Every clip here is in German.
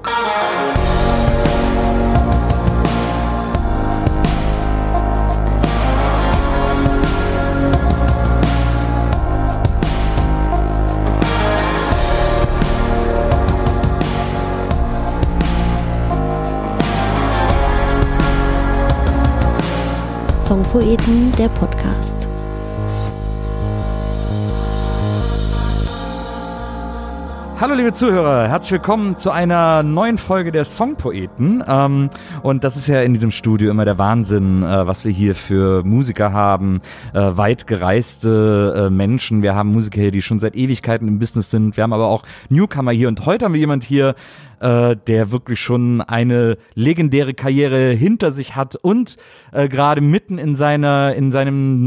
Songpoeten, der Podcast. Hallo liebe Zuhörer, herzlich willkommen zu einer neuen Folge der Songpoeten. Und das ist ja in diesem Studio immer der Wahnsinn, was wir hier für Musiker haben, weit gereiste Menschen. Wir haben Musiker hier, die schon seit Ewigkeiten im Business sind. Wir haben aber auch Newcomer hier und heute haben wir jemand hier, der wirklich schon eine legendäre Karriere hinter sich hat und gerade mitten in seinem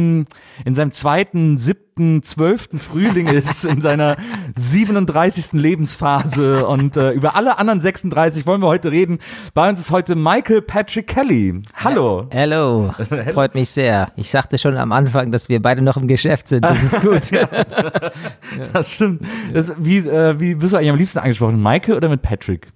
zweiten, 7., 12. Frühling ist, in seiner 37. Lebensphase und über alle anderen 36 wollen wir heute reden. Bei uns ist heute Michael Patrick Kelly. Hallo. Hello, freut mich sehr. Ich sagte schon am Anfang, dass wir beide noch im Geschäft sind, das ist gut. Das stimmt. Wie wirst du eigentlich am liebsten angesprochen, Michael oder mit Patrick?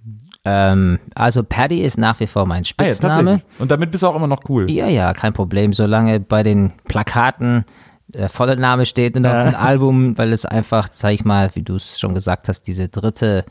Also Paddy ist nach wie vor mein Spitzname. Ja, und damit bist du auch immer noch cool. Ja, kein Problem, solange bei den Plakaten der volle Name steht und auf dem Album, weil es einfach, sag ich mal, wie du es schon gesagt hast, diese dritte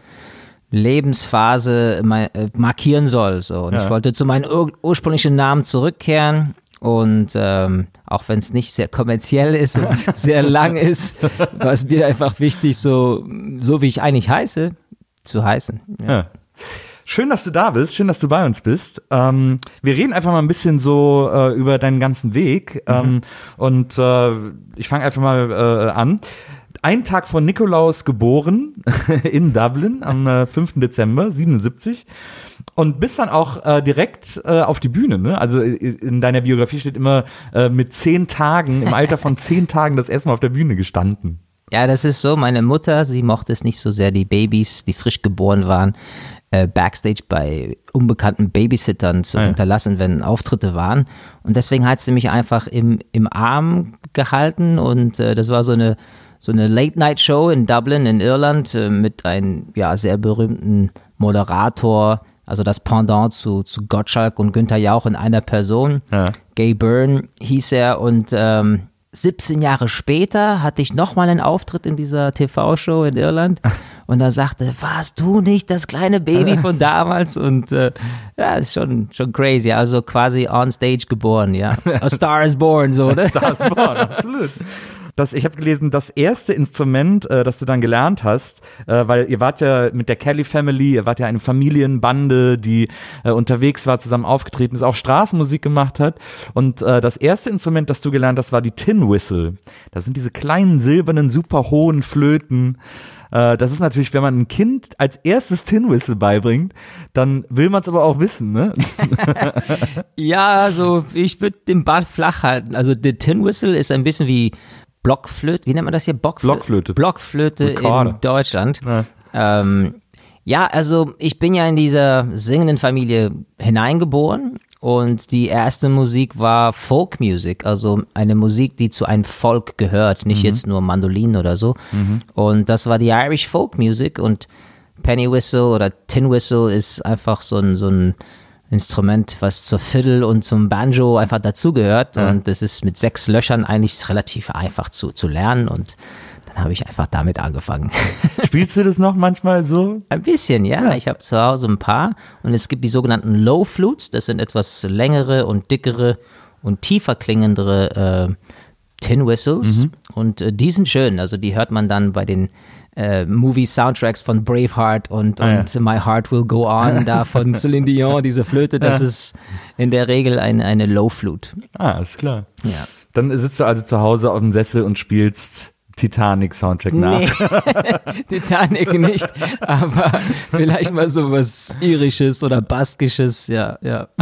Lebensphase markieren soll. So. Und ich wollte zu meinem ursprünglichen Namen zurückkehren. Und auch wenn es nicht sehr kommerziell ist und sehr lang ist, war es mir einfach wichtig, so wie ich eigentlich heiße, zu heißen. Ja. Schön, dass du da bist, schön, dass du bei uns bist. Wir reden einfach mal ein bisschen so über deinen ganzen Weg und ich fange einfach mal an. Einen Tag vor Nikolaus geboren in Dublin am 5. Dezember 77 und bist dann auch direkt auf die Bühne, ne? Also in deiner Biografie steht immer mit 10 Tagen, im Alter von 10 Tagen das erste Mal auf der Bühne gestanden. Ja, das ist so. Meine Mutter, sie mochte es nicht so sehr, die Babys, die frisch geboren waren, Backstage bei unbekannten Babysittern zu hinterlassen, wenn Auftritte waren. Und deswegen hat sie mich einfach im Arm gehalten und das war so eine Late-Night-Show in Dublin in Irland mit einem sehr berühmten Moderator, also das Pendant zu Gottschalk und Günther Jauch in einer Person. Ja. Gay Byrne hieß er und 17 Jahre später hatte ich nochmal einen Auftritt in dieser TV-Show in Irland und da sagte, warst du nicht das kleine Baby von damals? Und ist schon crazy, also quasi on stage geboren, ja. A Star is Born, so, oder? A Star is Born, absolut. Ich habe gelesen, das erste Instrument, das du dann gelernt hast, weil ihr wart ja mit der Kelly Family, ihr wart ja eine Familienbande, die unterwegs war, zusammen aufgetreten ist, auch Straßenmusik gemacht hat. Und das erste Instrument, das du gelernt hast, war die Tin Whistle. Das sind diese kleinen silbernen, super hohen Flöten. Das ist natürlich, wenn man ein Kind als erstes Tin Whistle beibringt, dann will man es aber auch wissen, ne? Ja, also ich würde den Ball flach halten. Also die Tin Whistle ist ein bisschen wie Blockflöte, wie nennt man das hier? Blockflöte in Deutschland. Ja. Also ich bin ja in dieser singenden Familie hineingeboren und die erste Musik war Folk Music, also eine Musik, die zu einem Volk gehört, nicht jetzt nur Mandolinen oder so. Und das war die Irish Folk Music und Penny Whistle oder Tin Whistle ist einfach so ein Instrument, was zur Fiddle und zum Banjo einfach dazugehört. Ja. Und das ist mit 6 Löchern eigentlich relativ einfach zu lernen. Und dann habe ich einfach damit angefangen. Spielst du das noch manchmal so? Ein bisschen, ja. Ich habe zu Hause ein paar. Und es gibt die sogenannten Low Flutes. Das sind etwas längere und dickere und tiefer klingendere Tin Whistles. Und die sind schön. Also die hört man dann bei den Movie-Soundtracks von Braveheart und My Heart Will Go On, da von Celine Dion, diese Flöte, das ist in der Regel eine Low-Flute. Ist klar. Ja. Dann sitzt du also zu Hause auf dem Sessel und spielst Titanic-Soundtrack nach. Nee, Titanic nicht, aber vielleicht mal so was Irisches oder Baskisches, ja.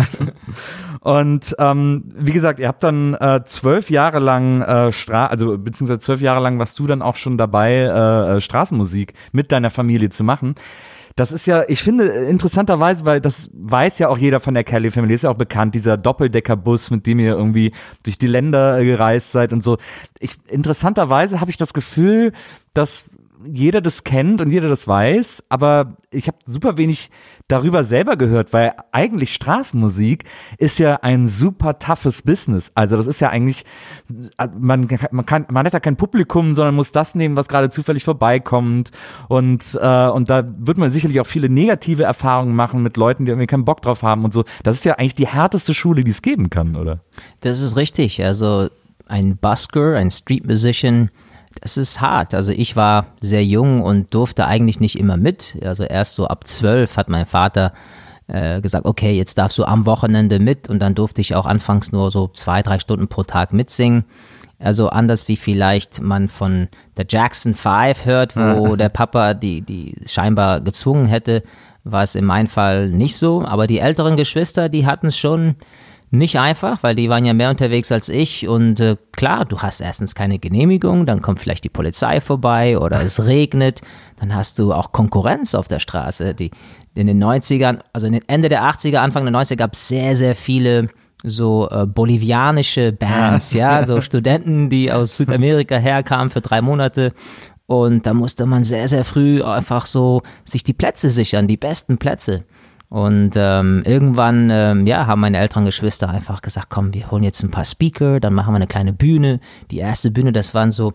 Und wie gesagt, ihr habt dann 12 Jahre lang beziehungsweise 12 Jahre lang warst du dann auch schon dabei, Straßenmusik mit deiner Familie zu machen. Das ist ja, ich finde, interessanterweise, weil das weiß ja auch jeder von der Kelly Family, ist ja auch bekannt, dieser Doppeldeckerbus, mit dem ihr irgendwie durch die Länder gereist seid und so. Interessanterweise habe ich das Gefühl, dass jeder das kennt und jeder das weiß, aber ich habe super wenig darüber selber gehört, weil eigentlich Straßenmusik ist ja ein super toughes Business. Also das ist ja eigentlich, man hat ja kein Publikum, sondern muss das nehmen, was gerade zufällig vorbeikommt und da wird man sicherlich auch viele negative Erfahrungen machen mit Leuten, die irgendwie keinen Bock drauf haben und so. Das ist ja eigentlich die härteste Schule, die es geben kann, oder? Das ist richtig. Also ein Busker, ein Street Musician, das ist hart. Also ich war sehr jung und durfte eigentlich nicht immer mit. Also erst so ab 12 hat mein Vater gesagt, okay, jetzt darfst du am Wochenende mit, und dann durfte ich auch anfangs nur so 2-3 Stunden pro Tag mitsingen. Also anders wie vielleicht man von der Jackson 5 hört, wo der Papa die scheinbar gezwungen hätte, war es in meinem Fall nicht so. Aber die älteren Geschwister, die hatten es schon nicht einfach, weil die waren ja mehr unterwegs als ich, und klar, du hast erstens keine Genehmigung, dann kommt vielleicht die Polizei vorbei oder es regnet, dann hast du auch Konkurrenz auf der Straße. In den 90ern, also in den Ende der 80er, Anfang der 90er gab es sehr, sehr viele so bolivianische Bands, ja, so Studenten, die aus Südamerika herkamen für 3 Monate. Und da musste man sehr, sehr früh einfach so sich die Plätze sichern, die besten Plätze. Und irgendwann haben meine älteren Geschwister einfach gesagt, komm, wir holen jetzt ein paar Speaker, dann machen wir eine kleine Bühne. Die erste Bühne, das waren so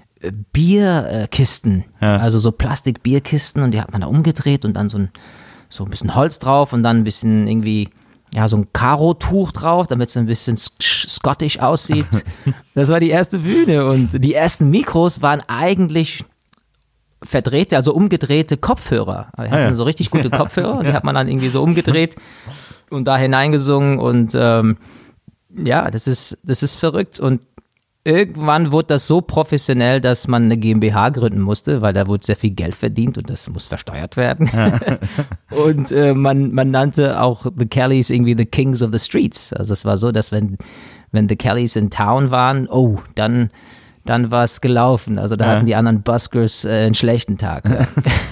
Bierkisten, also so Plastikbierkisten, und die hat man da umgedreht und dann so ein bisschen Holz drauf und dann ein bisschen irgendwie, ja, so ein Karo-Tuch drauf, damit es ein bisschen scottisch aussieht. Das war die erste Bühne, und die ersten Mikros waren eigentlich verdrehte, also umgedrehte Kopfhörer. Die hatten so richtig gute Kopfhörer, die hat man dann irgendwie so umgedreht und da hineingesungen, und das ist verrückt. Und irgendwann wurde das so professionell, dass man eine GmbH gründen musste, weil da wurde sehr viel Geld verdient und das muss versteuert werden. Und man nannte auch The Kellys irgendwie the Kings of the Streets. Also es war so, dass wenn The Kellys in Town waren, dann war es gelaufen. Also da hatten die anderen Buskers einen schlechten Tag. Ja.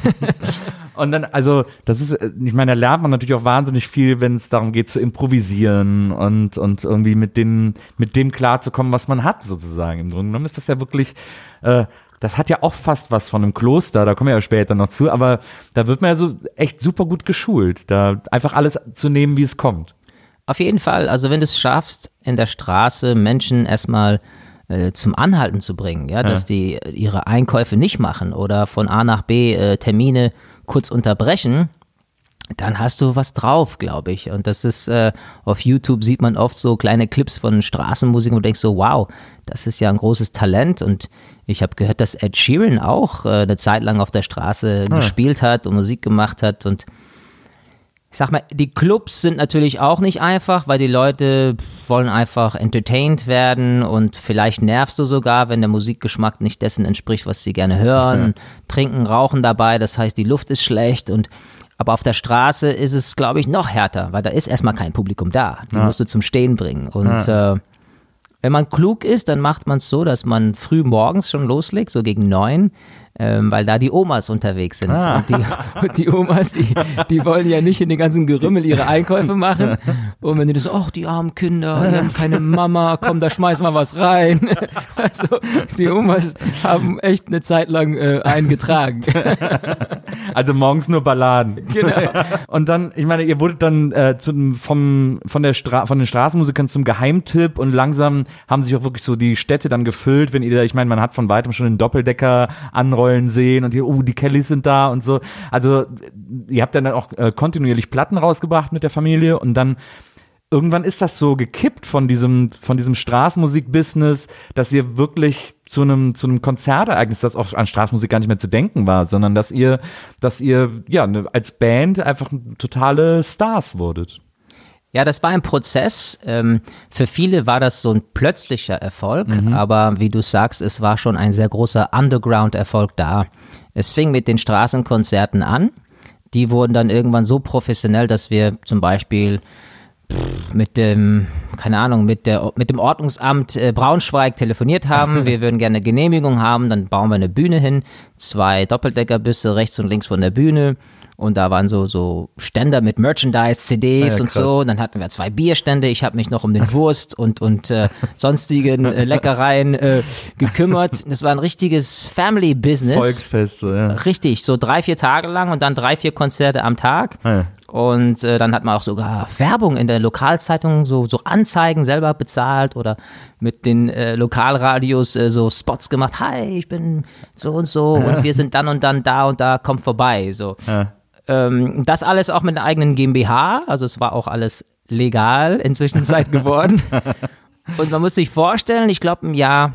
Und dann, also das ist, ich meine, da lernt man natürlich auch wahnsinnig viel, wenn es darum geht zu improvisieren und irgendwie mit dem klarzukommen, was man hat, sozusagen. Im Grunde genommen ist das ja wirklich, das hat ja auch fast was von einem Kloster, da kommen wir ja später noch zu, aber da wird man ja so echt super gut geschult, da einfach alles zu nehmen, wie es kommt. Auf jeden Fall, also wenn du es schaffst, in der Straße Menschen erstmal zum Anhalten zu bringen, ja, dass die ihre Einkäufe nicht machen oder von A nach B Termine kurz unterbrechen, dann hast du was drauf, glaube ich. Und das ist, auf YouTube sieht man oft so kleine Clips von Straßenmusik und du denkst so, wow, das ist ja ein großes Talent. Und ich habe gehört, dass Ed Sheeran auch eine Zeit lang auf der Straße gespielt hat und Musik gemacht hat. Und ich sag mal, die Clubs sind natürlich auch nicht einfach, weil die Leute wollen einfach entertained werden, und vielleicht nervst du sogar, wenn der Musikgeschmack nicht dessen entspricht, was sie gerne hören. Trinken, rauchen dabei, das heißt, die Luft ist schlecht. Aber auf der Straße ist es, glaube ich, noch härter, weil da ist erstmal kein Publikum da. Die musst du zum Stehen bringen. Und wenn man klug ist, dann macht man es so, dass man früh morgens schon loslegt, so gegen 9, weil da die Omas unterwegs sind. Und die Omas, die wollen ja nicht in den ganzen Gerümmel ihre Einkäufe machen. Und wenn die so, ach, die armen Kinder, die haben keine Mama, komm, da schmeiß mal was rein. Also die Omas haben echt eine Zeit lang eingetragen. Also morgens nur Balladen. Genau. Und dann, ich meine, ihr wurdet dann von den Straßenmusikern zum Geheimtipp, und langsam haben sich auch wirklich so die Städte dann gefüllt, wenn ihr, ich meine, man hat von weitem schon den Doppeldecker anrollen sehen und die Kellys sind da und so. Also ihr habt dann auch kontinuierlich Platten rausgebracht mit der Familie, und dann irgendwann ist das so gekippt von diesem Straßenmusik-Business, dass ihr wirklich zu einem Konzertereignis, das auch an Straßenmusik gar nicht mehr zu denken war, sondern dass ihr als Band einfach totale Stars wurdet. Ja, das war ein Prozess. Für viele war das so ein plötzlicher Erfolg, aber wie du sagst, es war schon ein sehr großer Underground-Erfolg da. Es fing mit den Straßenkonzerten an. Die wurden dann irgendwann so professionell, dass wir zum Beispiel mit dem Ordnungsamt Braunschweig telefoniert haben. Wir würden gerne eine Genehmigung haben, dann bauen wir eine Bühne hin, 2 Doppeldeckerbusse rechts und links von der Bühne. Und da waren so Ständer mit Merchandise, CDs und so. Und dann hatten wir 2 Bierstände. Ich habe mich noch um den Wurst und sonstigen Leckereien gekümmert. Das war ein richtiges Family-Business. Volksfest, so, ja. Richtig, so 3-4 Tage lang und dann 3-4 Konzerte am Tag. Ja. Und dann hat man auch sogar Werbung in der Lokalzeitung, so Anzeigen selber bezahlt oder mit den Lokalradios so Spots gemacht. Hi, ich bin so und so und wir sind dann und dann da und da, kommt vorbei. So. Ja. Das alles auch mit einer eigenen GmbH, also es war auch alles legal inzwischen Zeit geworden. Und man muss sich vorstellen, ich glaube im Jahr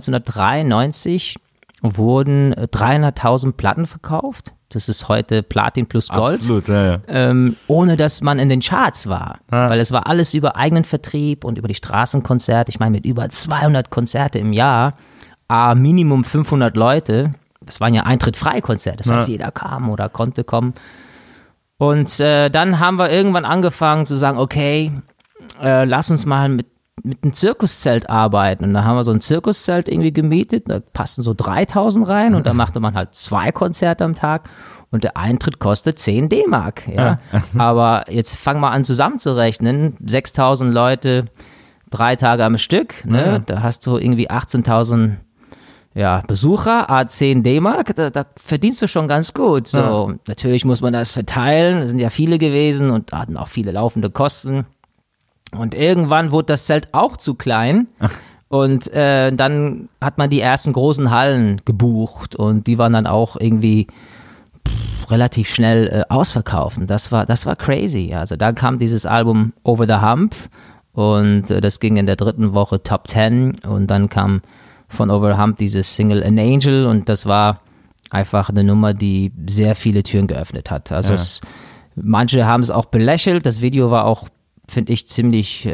1993 wurden 300.000 Platten verkauft. Das ist heute Platin plus Gold. Absolut, ja. Ohne dass man in den Charts war. Ja. Weil es war alles über eigenen Vertrieb und über die Straßenkonzerte. Ich meine, mit über 200 Konzerte im Jahr, Minimum 500 Leute. Das waren ja Eintritt-Frei-Konzerte. Das heißt, jeder kam oder konnte kommen. Und dann haben wir irgendwann angefangen zu sagen, okay, lass uns mal mit einem Zirkuszelt arbeiten. Und da haben wir so ein Zirkuszelt irgendwie gemietet, da passten so 3.000 rein und da machte man halt 2 Konzerte am Tag und der Eintritt kostet 10 D-Mark. Ja? Aber jetzt fang mal an zusammenzurechnen, 6.000 Leute, 3 Tage am Stück, ne? Da hast du irgendwie 18.000 Besucher, 10 D-Mark, da verdienst du schon ganz gut. So, natürlich muss man das verteilen, es sind ja viele gewesen und hatten auch viele laufende Kosten. Und irgendwann wurde das Zelt auch zu klein und dann hat man die ersten großen Hallen gebucht und die waren dann auch irgendwie relativ schnell ausverkauft. Und das war crazy. Also da kam dieses Album Over the Hump und das ging in der 3. Woche Top 10 und dann kam von Over the Hump dieses Single An Angel und das war einfach eine Nummer, die sehr viele Türen geöffnet hat. Also manche haben es auch belächelt, das Video war auch, finde ich, ziemlich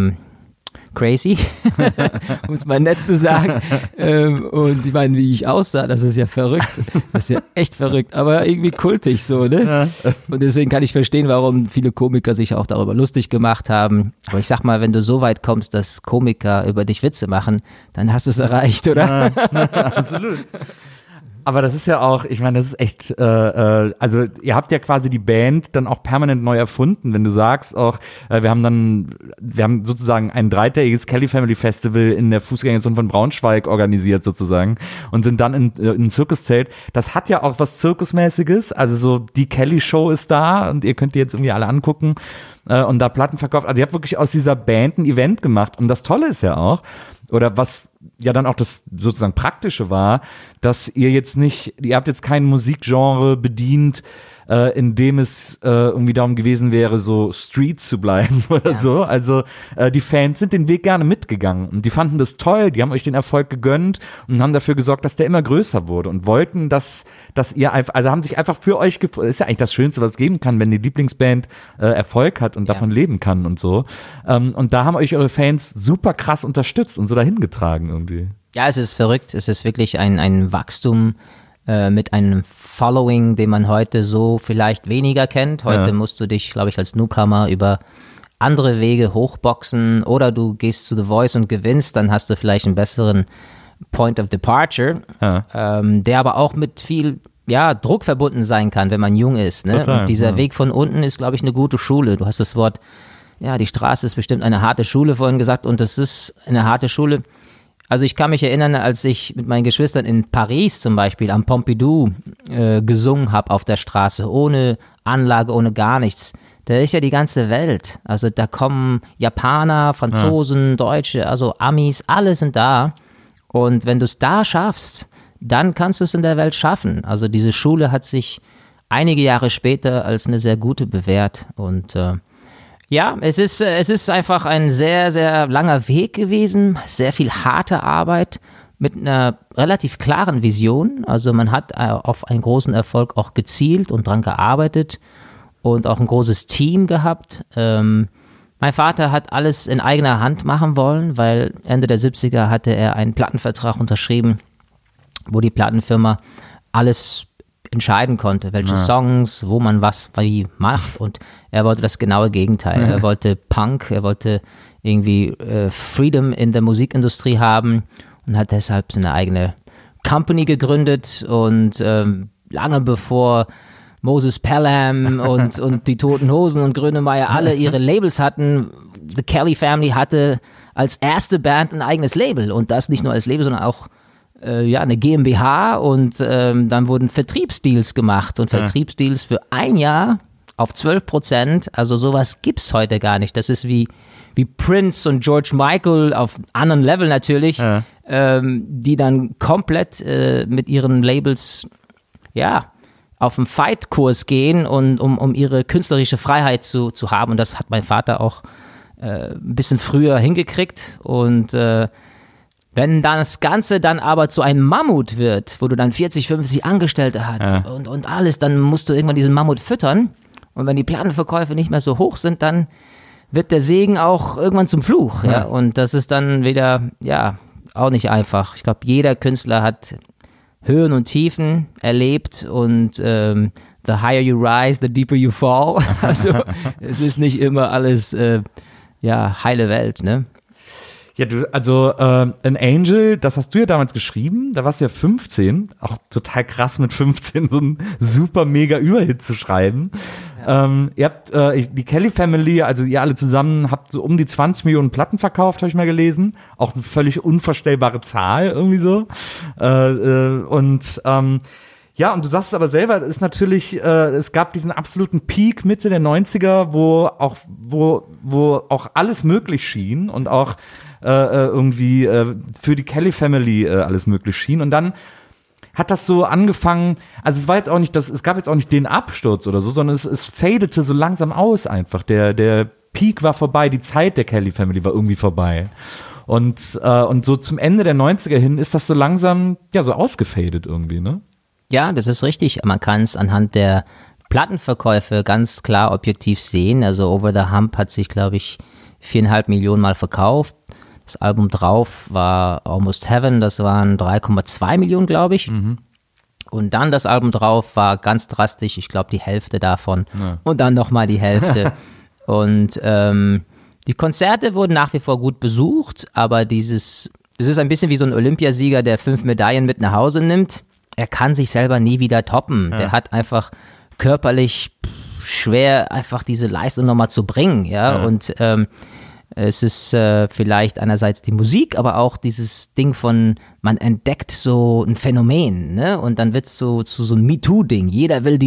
crazy, um es mal nett zu sagen. Und ich meine, wie ich aussah, das ist ja verrückt. Das ist ja echt verrückt, aber irgendwie kultig so, ne? Ja. Und deswegen kann ich verstehen, warum viele Komiker sich auch darüber lustig gemacht haben. Aber ich sag mal, wenn du so weit kommst, dass Komiker über dich Witze machen, dann hast du es erreicht, oder? Ja, absolut. Aber das ist ja auch, ich meine, das ist echt, also ihr habt ja quasi die Band dann auch permanent neu erfunden, wenn du sagst auch, wir haben sozusagen ein 3-tägiges Kelly Family Festival in der Fußgängerzone von Braunschweig organisiert sozusagen und sind dann in ein Zirkuszelt. Das hat ja auch was Zirkusmäßiges, also so die Kelly Show ist da und ihr könnt die jetzt irgendwie alle angucken und da Platten verkauft. Also ihr habt wirklich aus dieser Band ein Event gemacht und das Tolle ist ja auch, oder was ja dann auch das sozusagen Praktische war, dass ihr habt jetzt kein Musikgenre bedient, in dem es irgendwie darum gewesen wäre, so Street zu bleiben oder so. Also die Fans sind den Weg gerne mitgegangen und die fanden das toll, die haben euch den Erfolg gegönnt und haben dafür gesorgt, dass der immer größer wurde und wollten, dass ihr einfach, also haben sich einfach für euch gefreut. Ist ja eigentlich das Schönste, was es geben kann, wenn die Lieblingsband Erfolg hat und davon leben kann und so. Und da haben euch eure Fans super krass unterstützt und so dahin getragen irgendwie. Ja, es ist verrückt. Es ist wirklich ein Wachstum mit einem Following, den man heute so vielleicht weniger kennt. Heute musst du dich, glaube ich, als Newcomer über andere Wege hochboxen oder du gehst zu The Voice und gewinnst, dann hast du vielleicht einen besseren Point of Departure, der aber auch mit viel Druck verbunden sein kann, wenn man jung ist. Ne? Total, und dieser Weg von unten ist, glaube ich, eine gute Schule. Du hast das Wort, die Straße ist bestimmt eine harte Schule vorhin gesagt und das ist eine harte Schule. Also ich kann mich erinnern, als ich mit meinen Geschwistern in Paris zum Beispiel am Pompidou gesungen habe auf der Straße, ohne Anlage, ohne gar nichts. Da ist ja die ganze Welt. Also da kommen Japaner, Franzosen, Deutsche, also Amis, alle sind da. Und wenn du es da schaffst, dann kannst du es in der Welt schaffen. Also diese Schule hat sich einige Jahre später als eine sehr gute bewährt und es ist einfach ein sehr, sehr langer Weg gewesen, sehr viel harte Arbeit mit einer relativ klaren Vision. Also man hat auf einen großen Erfolg auch gezielt und dran gearbeitet und auch ein großes Team gehabt. Mein Vater hat alles in eigener Hand machen wollen, weil Ende der 70er hatte er einen Plattenvertrag unterschrieben, wo die Plattenfirma alles entscheiden konnte, welche Songs, wo man was wie macht und er wollte das genaue Gegenteil. Er wollte Punk, er wollte irgendwie Freedom in der Musikindustrie haben und hat deshalb seine eigene Company gegründet und lange bevor Moses Pelham und die Toten Hosen und Grönemeyer alle ihre Labels hatten. The Kelly Family hatte als erste Band ein eigenes Label und das nicht nur als Label, sondern auch eine GmbH und dann wurden Vertriebsdeals gemacht und Vertriebsdeals für ein Jahr auf 12%, also sowas gibt's heute gar nicht. Das ist wie Prince und George Michael auf anderen Level natürlich, die dann komplett mit ihren Labels, auf einen Fight-Kurs gehen und um ihre künstlerische Freiheit zu haben. Und das hat mein Vater auch ein bisschen früher hingekriegt. Und wenn dann das Ganze dann aber zu einem Mammut wird, wo du dann 40, 50 Angestellte hast und alles, dann musst du irgendwann diesen Mammut füttern. Und wenn die Plattenverkäufe nicht mehr so hoch sind, dann wird der Segen auch irgendwann zum Fluch. Ja? Und das ist dann wieder, auch nicht einfach. Ich glaube, jeder Künstler hat Höhen und Tiefen erlebt und the higher you rise, the deeper you fall. Also es ist nicht immer alles heile Welt, ne? Ja, An Angel, das hast du ja damals geschrieben, da warst du ja 15, auch total krass mit 15 so einen super mega Überhit zu schreiben. Ihr habt die Kelly Family, also ihr alle zusammen habt so um die 20 Millionen Platten verkauft, habe ich mal gelesen. Auch eine völlig unvorstellbare Zahl irgendwie so. Und du sagst es aber selber, es ist natürlich, es gab diesen absoluten Peak Mitte der 90er, wo auch alles möglich schien und auch irgendwie für die Kelly Family alles möglich schien. Und dann hat das so angefangen, also es war jetzt auch nicht es gab jetzt auch nicht den Absturz oder so, sondern es fadete so langsam aus einfach. Der Peak war vorbei, die Zeit der Kelly Family war irgendwie vorbei. Und so zum Ende der 90er hin ist das so langsam, so ausgefadet irgendwie, ne? Ja, das ist richtig. Man kann es anhand der Plattenverkäufe ganz klar objektiv sehen. Also Over the Hump hat sich, glaube ich, 4,5 Millionen Mal verkauft. Das Album drauf war Almost Heaven, das waren 3,2 Millionen, glaube ich. Mhm. Und dann das Album drauf war ganz drastisch, ich glaube die Hälfte davon. Ja. Und dann nochmal die Hälfte. Und die Konzerte wurden nach wie vor gut besucht, aber es ist ein bisschen wie so ein Olympiasieger, der 5 Medaillen mit nach Hause nimmt. Er kann sich selber nie wieder toppen. Ja. Der hat einfach körperlich schwer, einfach diese Leistung nochmal zu bringen. Ja? Und es ist vielleicht einerseits die Musik, aber auch dieses Ding von, man entdeckt so ein Phänomen, ne? Und dann wird es zu so einem MeToo-Ding. Jeder will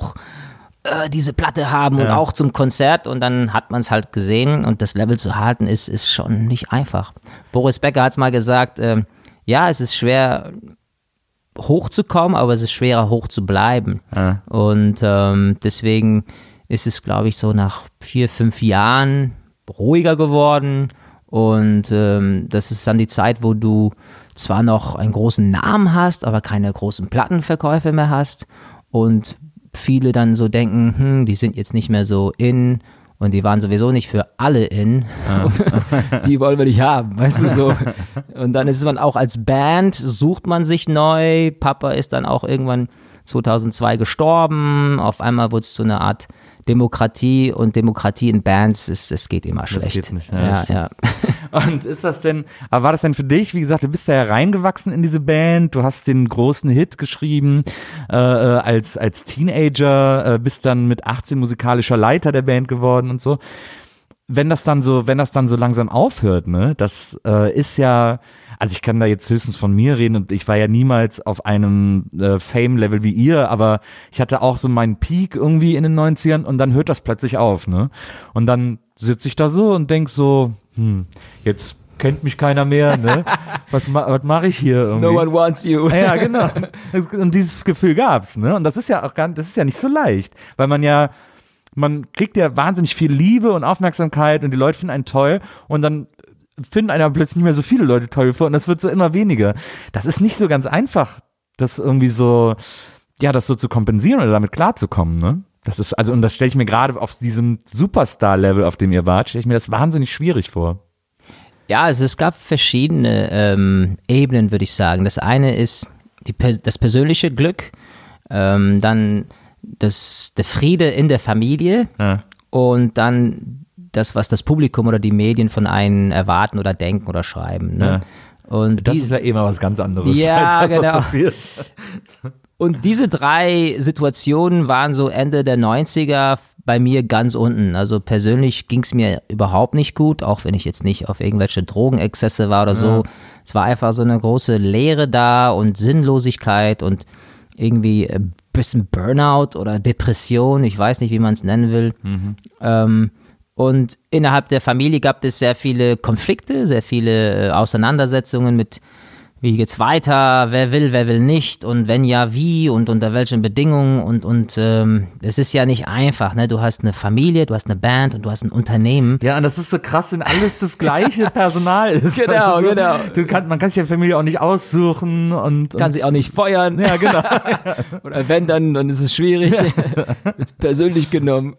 diese Platte haben und auch zum Konzert und dann hat man es halt gesehen und das Level zu halten ist schon nicht einfach. Boris Becker hat es mal gesagt, es ist schwer hochzukommen, aber es ist schwerer hoch zu bleiben. Ja. Und deswegen ist es, glaube ich, so nach 4-5 Jahren ruhiger geworden und das ist dann die Zeit, wo du zwar noch einen großen Namen hast, aber keine großen Plattenverkäufe mehr hast und viele dann so denken, die sind jetzt nicht mehr so in und die waren sowieso nicht für alle in. Ja. Die wollen wir nicht haben, weißt du so. Und dann ist man auch als Band, sucht man sich neu. Papa ist dann auch irgendwann 2002 gestorben. Auf einmal wurde es so eine Art Demokratie und Demokratie in Bands, es geht immer schlecht. Das geht nicht, ja. Und war das denn für dich, wie gesagt, du bist da ja reingewachsen in diese Band, du hast den großen Hit geschrieben als Teenager, bist dann mit 18 musikalischer Leiter der Band geworden und so. Wenn das dann so langsam aufhört, ne, das ist ja, also ich kann da jetzt höchstens von mir reden und ich war ja niemals auf einem Fame-Level wie ihr, aber ich hatte auch so meinen Peak irgendwie in den 90ern und dann hört das plötzlich auf, ne? Und dann sitze ich da so und denk so, jetzt kennt mich keiner mehr, ne? Was mache ich hier irgendwie? No one wants you. Ja, genau. Und dieses Gefühl gab's, ne? Und das ist ja nicht so leicht, weil man kriegt ja wahnsinnig viel Liebe und Aufmerksamkeit und die Leute finden einen toll und dann finden einer plötzlich nicht mehr so viele Leute toll vor und das wird so immer weniger. Das ist nicht so ganz einfach, das irgendwie so, das so zu kompensieren oder damit klarzukommen, ne? Das ist, also, und das stelle ich mir gerade auf diesem Superstar-Level, auf dem ihr wart, stelle ich mir das wahnsinnig schwierig vor. Ja, also es gab verschiedene Ebenen, würde ich sagen. Das eine ist das persönliche Glück, dann der Friede in der Familie und dann das, was das Publikum oder die Medien von einem erwarten oder denken oder schreiben. Ne? Ja. Und das ist ja immer was ganz anderes, ja, als genau. was passiert. Und diese 3 Situationen waren so Ende der 90er bei mir ganz unten. Also persönlich ging es mir überhaupt nicht gut, auch wenn ich jetzt nicht auf irgendwelche Drogenexzesse war oder so. Es war einfach so eine große Leere da und Sinnlosigkeit und irgendwie ein bisschen Burnout oder Depression. Ich weiß nicht, wie man es nennen will. Und innerhalb der Familie gab es sehr viele Konflikte, sehr viele Auseinandersetzungen mit, wie geht's weiter, wer will nicht und wenn ja, wie und unter welchen Bedingungen und es ist ja nicht einfach, ne? Du hast eine Familie, du hast eine Band und du hast ein Unternehmen. Ja, und das ist so krass, wenn alles das gleiche Personal ist. Genau, also so, genau. Man kann sich ja Familie auch nicht aussuchen und Kann sie auch nicht feuern. Ja, genau. Oder wenn, dann ist es schwierig. Wird's persönlich genommen.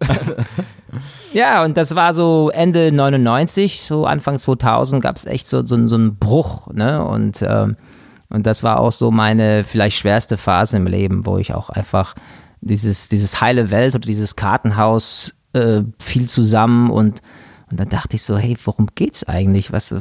Ja, und das war so Ende 99, so Anfang 2000 gab es echt so einen Bruch, ne? Und das war auch so meine vielleicht schwerste Phase im Leben, wo ich auch einfach dieses heile Welt oder dieses Kartenhaus fiel zusammen und dann dachte ich so, hey, worum geht's eigentlich? Was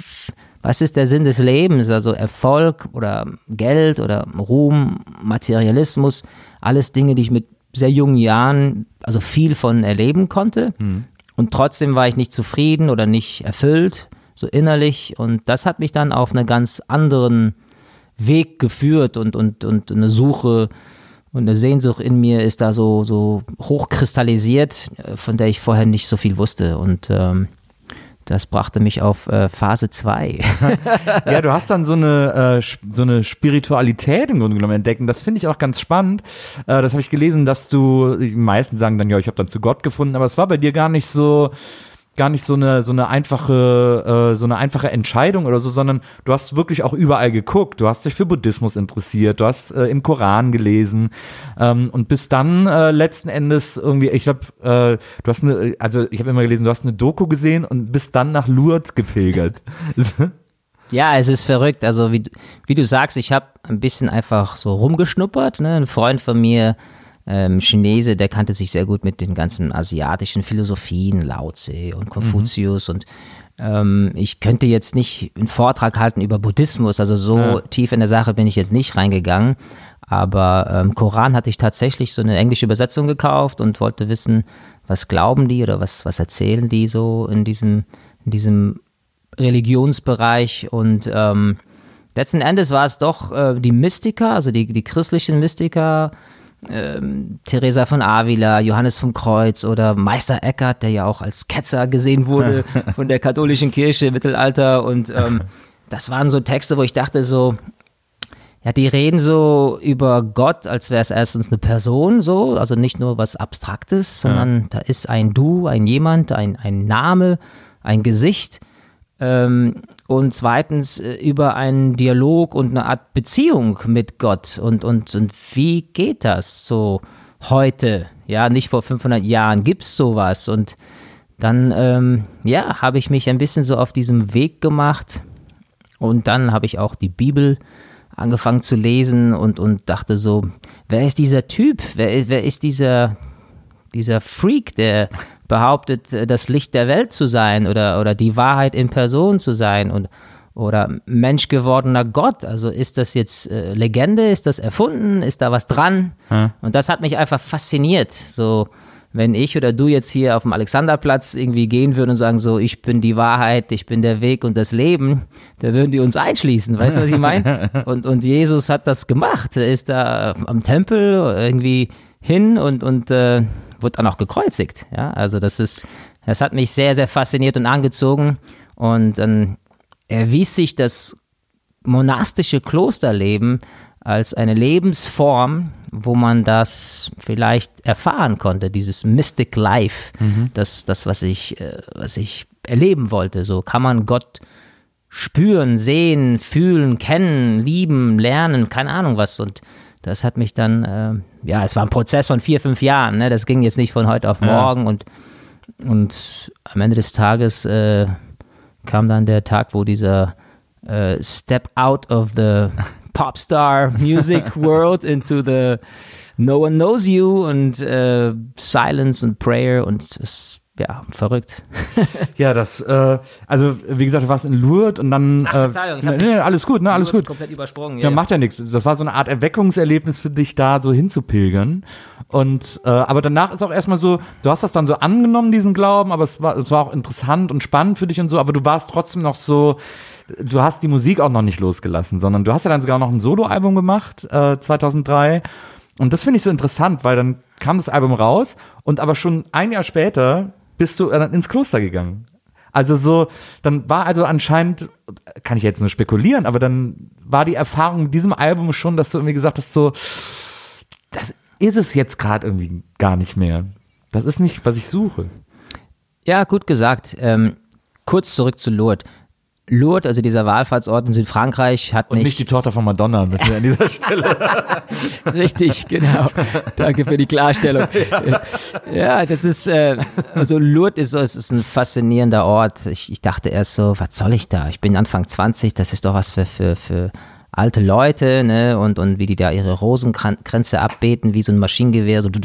ist der Sinn des Lebens? Also Erfolg oder Geld oder Ruhm, Materialismus, alles Dinge, die ich mit sehr jungen Jahren also viel von erleben konnte und trotzdem war ich nicht zufrieden oder nicht erfüllt, so innerlich und das hat mich dann auf einen ganz anderen Weg geführt und eine Suche und eine Sehnsucht in mir ist da so hochkristallisiert, von der ich vorher nicht so viel wusste und das brachte mich auf Phase 2. Ja, du hast dann so eine Spiritualität im Grunde genommen entdeckt. Und das finde ich auch ganz spannend. Das habe ich gelesen, dass die meisten sagen dann, ja, ich habe dann zu Gott gefunden, aber es war bei dir gar nicht so eine einfache Entscheidung oder so, sondern du hast wirklich auch überall geguckt. Du hast dich für Buddhismus interessiert, du hast im Koran gelesen und bist dann letzten Endes irgendwie, ich glaube, ich habe immer gelesen, du hast eine Doku gesehen und bist dann nach Lourdes gepilgert. Ja, es ist verrückt. Also wie du sagst, ich habe ein bisschen einfach so rumgeschnuppert. Ne? Ein Freund von mir, Chinese, der kannte sich sehr gut mit den ganzen asiatischen Philosophien, Lao Tse und Konfuzius und ich könnte jetzt nicht einen Vortrag halten über Buddhismus, also so tief in der Sache bin ich jetzt nicht reingegangen, aber Koran hatte ich tatsächlich so eine englische Übersetzung gekauft und wollte wissen, was glauben die oder was erzählen die so in diesem Religionsbereich und letzten Endes war es doch die Mystiker, also die christlichen Mystiker, Teresa von Avila, Johannes vom Kreuz oder Meister Eckhart, der ja auch als Ketzer gesehen wurde von der katholischen Kirche im Mittelalter und das waren so Texte, wo ich dachte so, ja, die reden so über Gott, als wäre es erstens eine Person so, also nicht nur was Abstraktes, sondern da ist ein Du, ein Jemand, ein Name, ein Gesicht und zweitens über einen Dialog und eine Art Beziehung mit Gott und wie geht das so heute, ja, nicht vor 500 Jahren, gibt's sowas und dann, habe ich mich ein bisschen so auf diesem Weg gemacht und dann habe ich auch die Bibel angefangen zu lesen und dachte so, wer ist dieser Typ, wer ist dieser Freak, der behauptet, das Licht der Welt zu sein oder die Wahrheit in Person zu sein oder menschgewordener Gott. Also ist das jetzt Legende, ist das erfunden, ist da was dran? Und das hat mich einfach fasziniert. So, wenn ich oder du jetzt hier auf dem Alexanderplatz irgendwie gehen würden und sagen so, ich bin die Wahrheit, ich bin der Weg und das Leben, da würden die uns einschließen, weißt du, was ich meine? Und Jesus hat das gemacht, er ist da am Tempel irgendwie hin und wurde dann auch gekreuzigt, ja, also das hat mich sehr, sehr fasziniert und angezogen und dann erwies sich das monastische Klosterleben als eine Lebensform, wo man das vielleicht erfahren konnte, dieses Mystic Life, das was ich erleben wollte, so kann man Gott spüren, sehen, fühlen, kennen, lieben, lernen, keine Ahnung was und das hat mich dann, es war ein Prozess von 4-5 Jahren, ne? Das ging jetzt nicht von heute auf morgen und am Ende des Tages kam dann der Tag, wo dieser Step out of the Popstar Music World into the No One Knows You und Silence und Prayer und ja, verrückt. Ja, also wie gesagt, du warst in Lourdes und dann. Ach, Verzeihung, ich hab alles gut, ne, alles gut. Komplett übersprungen. Ja, macht ja nichts. Das war so eine Art Erweckungserlebnis für dich, da so hinzupilgern. Und aber danach ist auch erstmal so, du hast das dann so angenommen, diesen Glauben, aber es war auch interessant und spannend für dich und so, aber du warst trotzdem noch so, du hast die Musik auch noch nicht losgelassen, sondern du hast ja dann sogar noch ein Soloalbum gemacht, 2003. Und das finde ich so interessant, weil dann kam das Album raus und aber schon ein Jahr später bist du dann ins Kloster gegangen. Also so, dann war also anscheinend, kann ich jetzt nur spekulieren, aber dann war die Erfahrung mit diesem Album schon, dass du irgendwie gesagt hast, so, das ist es jetzt gerade irgendwie gar nicht mehr. Das ist nicht, was ich suche. Ja, gut gesagt. Kurz zurück zu Lourdes. Lourdes, also dieser Wallfahrtsort in Südfrankreich, hat Und nicht die Tochter von Madonna, müssen wir an dieser Stelle. Richtig, genau. Danke für die Klarstellung. Ja, das ist, also Lourdes ist ein faszinierender Ort. Ich dachte erst so, was soll ich da? Ich bin Anfang 20, das ist doch was für alte Leute, ne, und wie die da ihre Rosenkränze abbeten, wie so ein Maschinengewehr, so.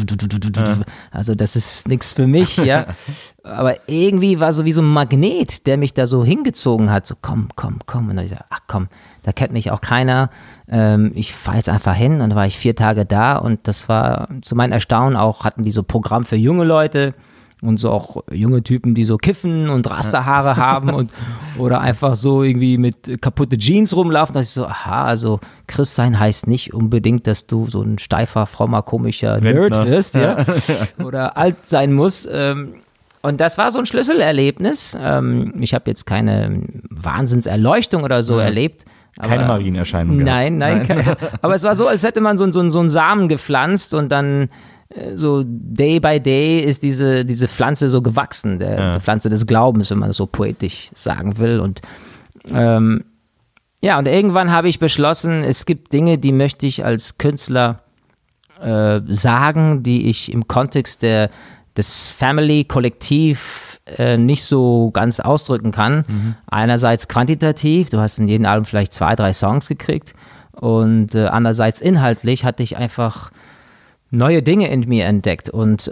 Also das ist nichts für mich, ja. Aber irgendwie war so wie so ein Magnet, der mich da so hingezogen hat, so komm. Und dann habe ich gesagt, ach komm, da kennt mich auch keiner. Ich fahre jetzt einfach hin, und dann war ich 4 Tage da, und das war zu meinem Erstaunen auch, hatten die so Programm für junge Leute. Und so auch junge Typen, die so kiffen und Rasterhaare haben oder einfach so irgendwie mit kaputte Jeans rumlaufen. Da ich so, aha, also Christ sein heißt nicht unbedingt, dass du so ein steifer, frommer, komischer Nerd wirst, ja, oder alt sein musst. Und das war so ein Schlüsselerlebnis. Ich habe jetzt keine Wahnsinnserleuchtung oder so erlebt. Keine Marienerscheinung gehabt. Nein. Aber es war so, als hätte man so einen Samen gepflanzt, und dann so day by day ist diese Pflanze so gewachsen, der Pflanze des Glaubens, wenn man das so poetisch sagen will. Und und irgendwann habe ich beschlossen, es gibt Dinge, die möchte ich als Künstler sagen, die ich im Kontext des Family-Kollektiv nicht so ganz ausdrücken kann. Einerseits quantitativ, du hast in jedem Album vielleicht 2, 3 Songs gekriegt, und andererseits inhaltlich hatte ich einfach neue Dinge in mir entdeckt, und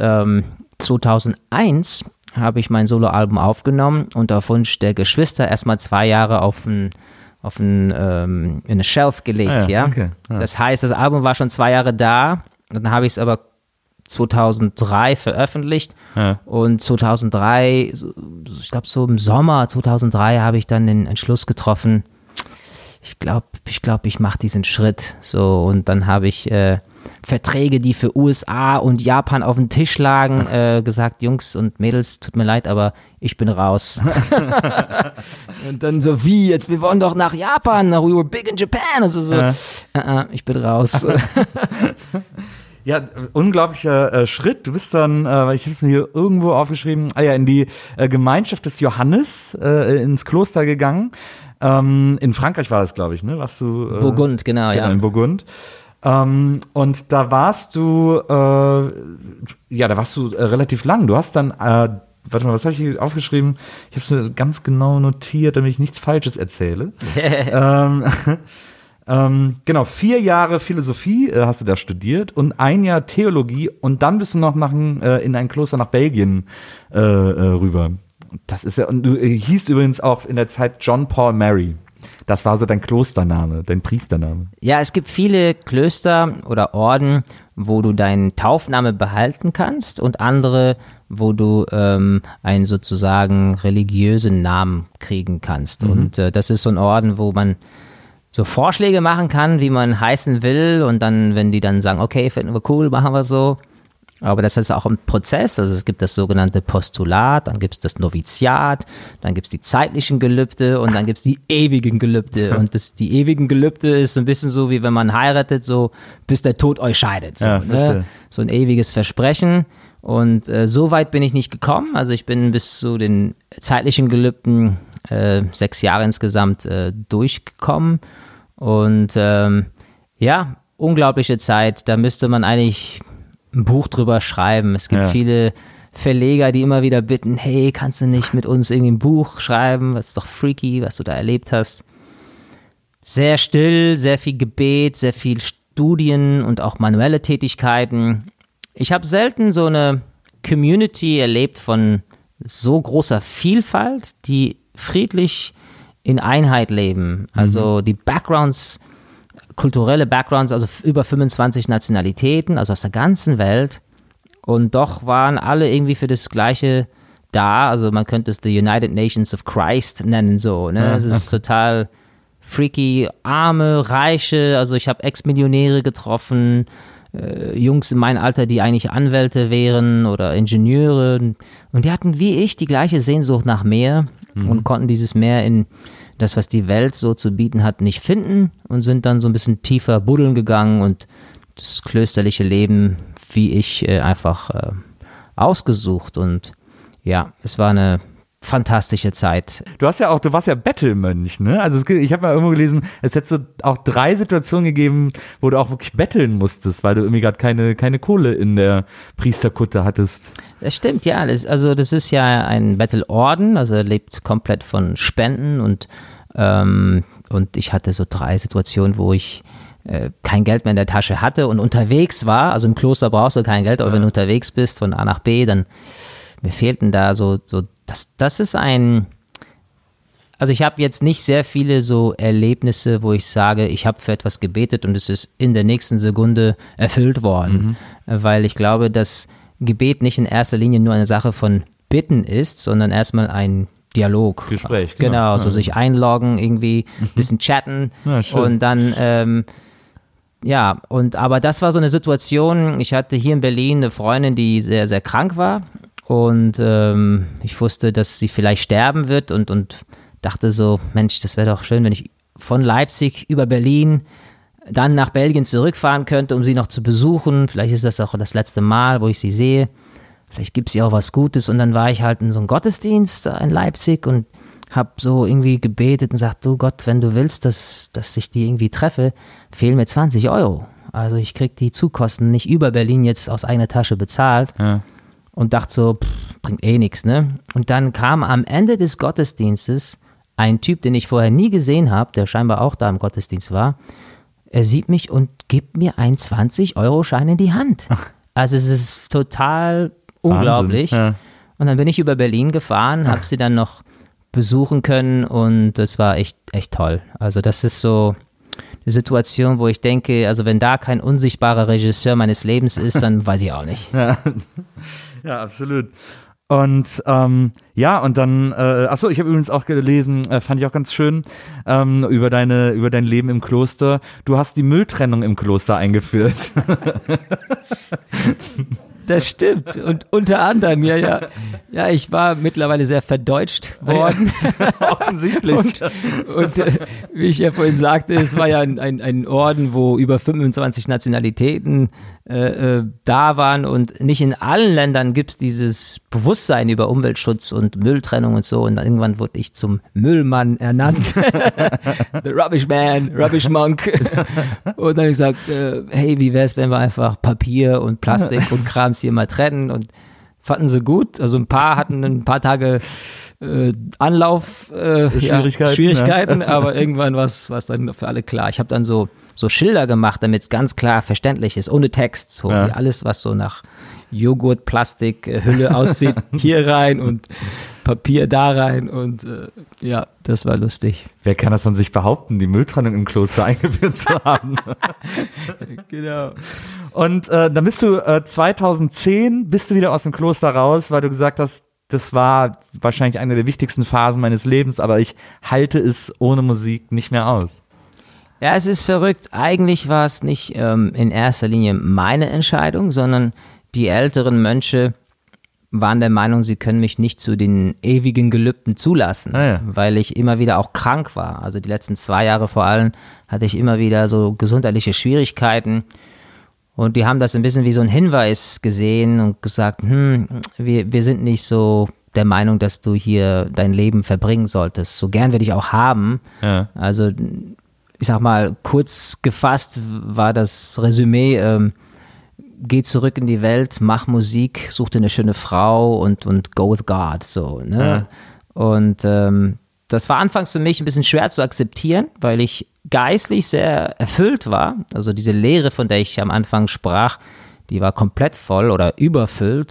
2001 habe ich mein Soloalbum aufgenommen und auf Wunsch der Geschwister erstmal 2 Jahre in eine Shelf gelegt, ja. Okay. Das heißt, das Album war schon 2 Jahre da, und dann habe ich es aber 2003 veröffentlicht, und 2003, ich glaube so im Sommer 2003 habe ich dann den Entschluss getroffen, ich glaube, ich mache diesen Schritt, so, und dann habe ich Verträge, die für USA und Japan auf dem Tisch lagen, gesagt, Jungs und Mädels, tut mir leid, aber ich bin raus. Und dann so, wie, jetzt, wir wollen doch nach Japan, we were big in Japan, also so, ich bin raus. Ja, unglaublicher Schritt. Du bist dann, ich habe es mir hier irgendwo aufgeschrieben, in die Gemeinschaft des Johannes ins Kloster gegangen. In Frankreich war das, glaube ich, ne? Warst du? Burgund, genau, ja. In Burgund. Und da warst du, relativ lang. Du hast dann, warte mal, was habe ich hier aufgeschrieben? Ich habe es ganz genau notiert, damit ich nichts Falsches erzähle. Genau, 4 Jahre Philosophie hast du da studiert und 1 Jahr Theologie, und dann bist du noch in ein Kloster nach Belgien rüber. Das ist ja, und du hießt übrigens auch in der Zeit John Paul Mary. Das war so dein Klostername, dein Priestername. Ja, es gibt viele Klöster oder Orden, wo du deinen Taufname behalten kannst, und andere, wo du einen sozusagen religiösen Namen kriegen kannst. Und das ist so ein Orden, wo man so Vorschläge machen kann, wie man heißen will, und dann, wenn die dann sagen, okay, finden wir cool, machen wir so. Aber das ist auch ein Prozess, also es gibt das sogenannte Postulat, dann gibt es das Noviziat, dann gibt es die zeitlichen Gelübde und dann gibt es die ewigen Gelübde. Und die ewigen Gelübde ist so ein bisschen so, wie wenn man heiratet, so bis der Tod euch scheidet. So, ne? So ein ewiges Versprechen. Und so weit bin ich nicht gekommen, also ich bin bis zu den zeitlichen Gelübden 6 Jahre insgesamt durchgekommen. Und unglaubliche Zeit, da müsste man eigentlich ein Buch drüber schreiben. Es gibt viele Verleger, die immer wieder bitten, hey, kannst du nicht mit uns irgendwie ein Buch schreiben? Das ist doch freaky, was du da erlebt hast. Sehr still, sehr viel Gebet, sehr viel Studien und auch manuelle Tätigkeiten. Ich habe selten so eine Community erlebt von so großer Vielfalt, die friedlich in Einheit leben. Also die Backgrounds, kulturelle Backgrounds, also über 25 Nationalitäten, also aus der ganzen Welt. Und doch waren alle irgendwie für das Gleiche da. Also man könnte es the United Nations of Christ nennen, so. Ne? Es ist total freaky, Arme, Reiche. Also ich habe Ex-Millionäre getroffen, Jungs in meinem Alter, die eigentlich Anwälte wären oder Ingenieure. Und die hatten wie ich die gleiche Sehnsucht nach Meer und konnten dieses Meer in das, was die Welt so zu bieten hat, nicht finden und sind dann so ein bisschen tiefer buddeln gegangen und das klösterliche Leben wie ich einfach ausgesucht. Und ja, es war eine fantastische Zeit. Du warst ja Bettelmönch, ne? Also ich habe mal irgendwo gelesen, es hätte so auch 3 Situationen gegeben, wo du auch wirklich betteln musstest, weil du irgendwie gerade keine Kohle in der Priesterkutte hattest. Das stimmt, ja. Das ist ja ein Bettelorden, also er lebt komplett von Spenden und ich hatte so 3 Situationen, wo ich kein Geld mehr in der Tasche hatte und unterwegs war. Also im Kloster brauchst du kein Geld, aber wenn du unterwegs bist von A nach B, dann mir fehlten da so das ist also ich habe jetzt nicht sehr viele so Erlebnisse, wo ich sage, ich habe für etwas gebetet und es ist in der nächsten Sekunde erfüllt worden, weil ich glaube, dass Gebet nicht in erster Linie nur eine Sache von Bitten ist, sondern erstmal ein Dialog. Gespräch, genau. So sich einloggen, irgendwie ein bisschen chatten und dann aber das war so eine Situation, ich hatte hier in Berlin eine Freundin, die sehr, sehr krank war und ich wusste, dass sie vielleicht sterben wird und dachte so, Mensch, das wäre doch schön, wenn ich von Leipzig über Berlin dann nach Belgien zurückfahren könnte, um sie noch zu besuchen. Vielleicht ist das auch das letzte Mal, wo ich sie sehe. Vielleicht gibt es ihr auch was Gutes. Und dann war ich halt in so einem Gottesdienst in Leipzig und habe so irgendwie gebetet und gesagt, du Gott, wenn du willst, dass ich die irgendwie treffe, fehlen mir 20 €. Also ich kriege die Zugkosten nicht über Berlin jetzt aus eigener Tasche bezahlt. Ja. Und dachte so, bringt eh nichts, ne? Und dann kam am Ende des Gottesdienstes ein Typ, den ich vorher nie gesehen habe, der scheinbar auch da im Gottesdienst war. Er sieht mich und gibt mir einen 20-Euro-Schein in die Hand. Also es ist total unglaublich. Ja. Und dann bin ich über Berlin gefahren, habe sie dann noch besuchen können und das war echt, echt toll. Also das ist so eine Situation, wo ich denke, also wenn da kein unsichtbarer Regisseur meines Lebens ist, dann weiß ich auch nicht. Ja, absolut. Und und dann, ich habe übrigens auch gelesen, fand ich auch ganz schön, über dein Leben im Kloster. Du hast die Mülltrennung im Kloster eingeführt. Das stimmt. Und unter anderem, ja, ich war mittlerweile sehr verdeutscht worden. Ja, offensichtlich. Und wie ich ja vorhin sagte, es war ja ein Orden, wo über 25 Nationalitäten da waren und nicht in allen Ländern gibt es dieses Bewusstsein über Umweltschutz und Mülltrennung und so und dann irgendwann wurde ich zum Müllmann ernannt. The Rubbish Man, Rubbish Monk. Und dann habe ich gesagt, hey, wie wäre es, wenn wir einfach Papier und Plastik und Krams hier mal trennen und fanden sie gut. Also ein paar hatten ein paar Tage Schwierigkeiten, aber irgendwann war es dann für alle klar. Ich habe dann so Schilder gemacht, damit es ganz klar verständlich ist, ohne Text. So wie alles, was so nach Joghurt, Plastik, Hülle aussieht, hier rein und Papier da rein und das war lustig. Wer kann das von sich behaupten, die Mülltrennung im Kloster eingeführt zu haben? Genau. Und dann bist du 2010 bist du wieder aus dem Kloster raus, weil du gesagt hast, das war wahrscheinlich eine der wichtigsten Phasen meines Lebens, aber ich halte es ohne Musik nicht mehr aus. Ja, es ist verrückt. Eigentlich war es nicht in erster Linie meine Entscheidung, sondern die älteren Mönche waren der Meinung, sie können mich nicht zu den ewigen Gelübden zulassen, weil ich immer wieder auch krank war. Also die letzten 2 Jahre vor allem hatte ich immer wieder so gesundheitliche Schwierigkeiten. Und die haben das ein bisschen wie so ein Hinweis gesehen und gesagt, wir sind nicht so der Meinung, dass du hier dein Leben verbringen solltest. So gern wir dich auch haben. Ja. Also ich sag mal, kurz gefasst war das Resümee, geh zurück in die Welt, mach Musik, such dir eine schöne Frau und go with God. So, ne? Ja. Und das war anfangs für mich ein bisschen schwer zu akzeptieren, weil ich geistlich sehr erfüllt war. Also diese Lehre, von der ich am Anfang sprach, die war komplett voll oder überfüllt.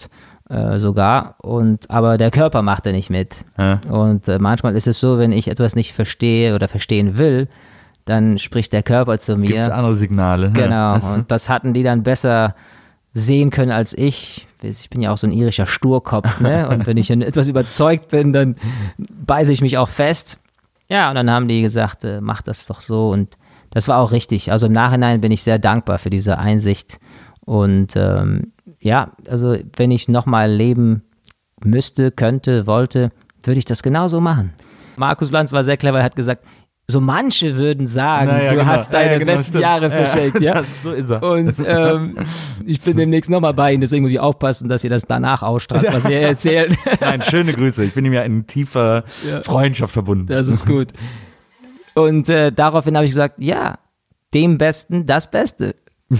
sogar. Aber der Körper macht da nicht mit. Ja. Und manchmal ist es so, wenn ich etwas nicht verstehe oder verstehen will, dann spricht der Körper zu mir. Gibt es andere Signale. Genau, und das hatten die dann besser sehen können als ich. Ich bin ja auch so ein irischer Sturkopf, ne? Und wenn ich in etwas überzeugt bin, dann beiße ich mich auch fest. Ja, und dann haben die gesagt, mach das doch so, und das war auch richtig. Also im Nachhinein bin ich sehr dankbar für diese Einsicht, und also wenn ich nochmal leben müsste, könnte, wollte, würde ich das genauso machen. Markus Lanz war sehr clever, er hat gesagt, so manche würden sagen, du hast deine besten Jahre verschenkt. Ja? So ist er. Und ich bin demnächst nochmal bei Ihnen, deswegen muss ich aufpassen, dass ihr das danach ausstrahlt, was wir erzählen. Nein, schöne Grüße. Ich bin ihm ja in tiefer Freundschaft verbunden. Das ist gut. Und daraufhin habe ich gesagt, ja, dem Besten das Beste.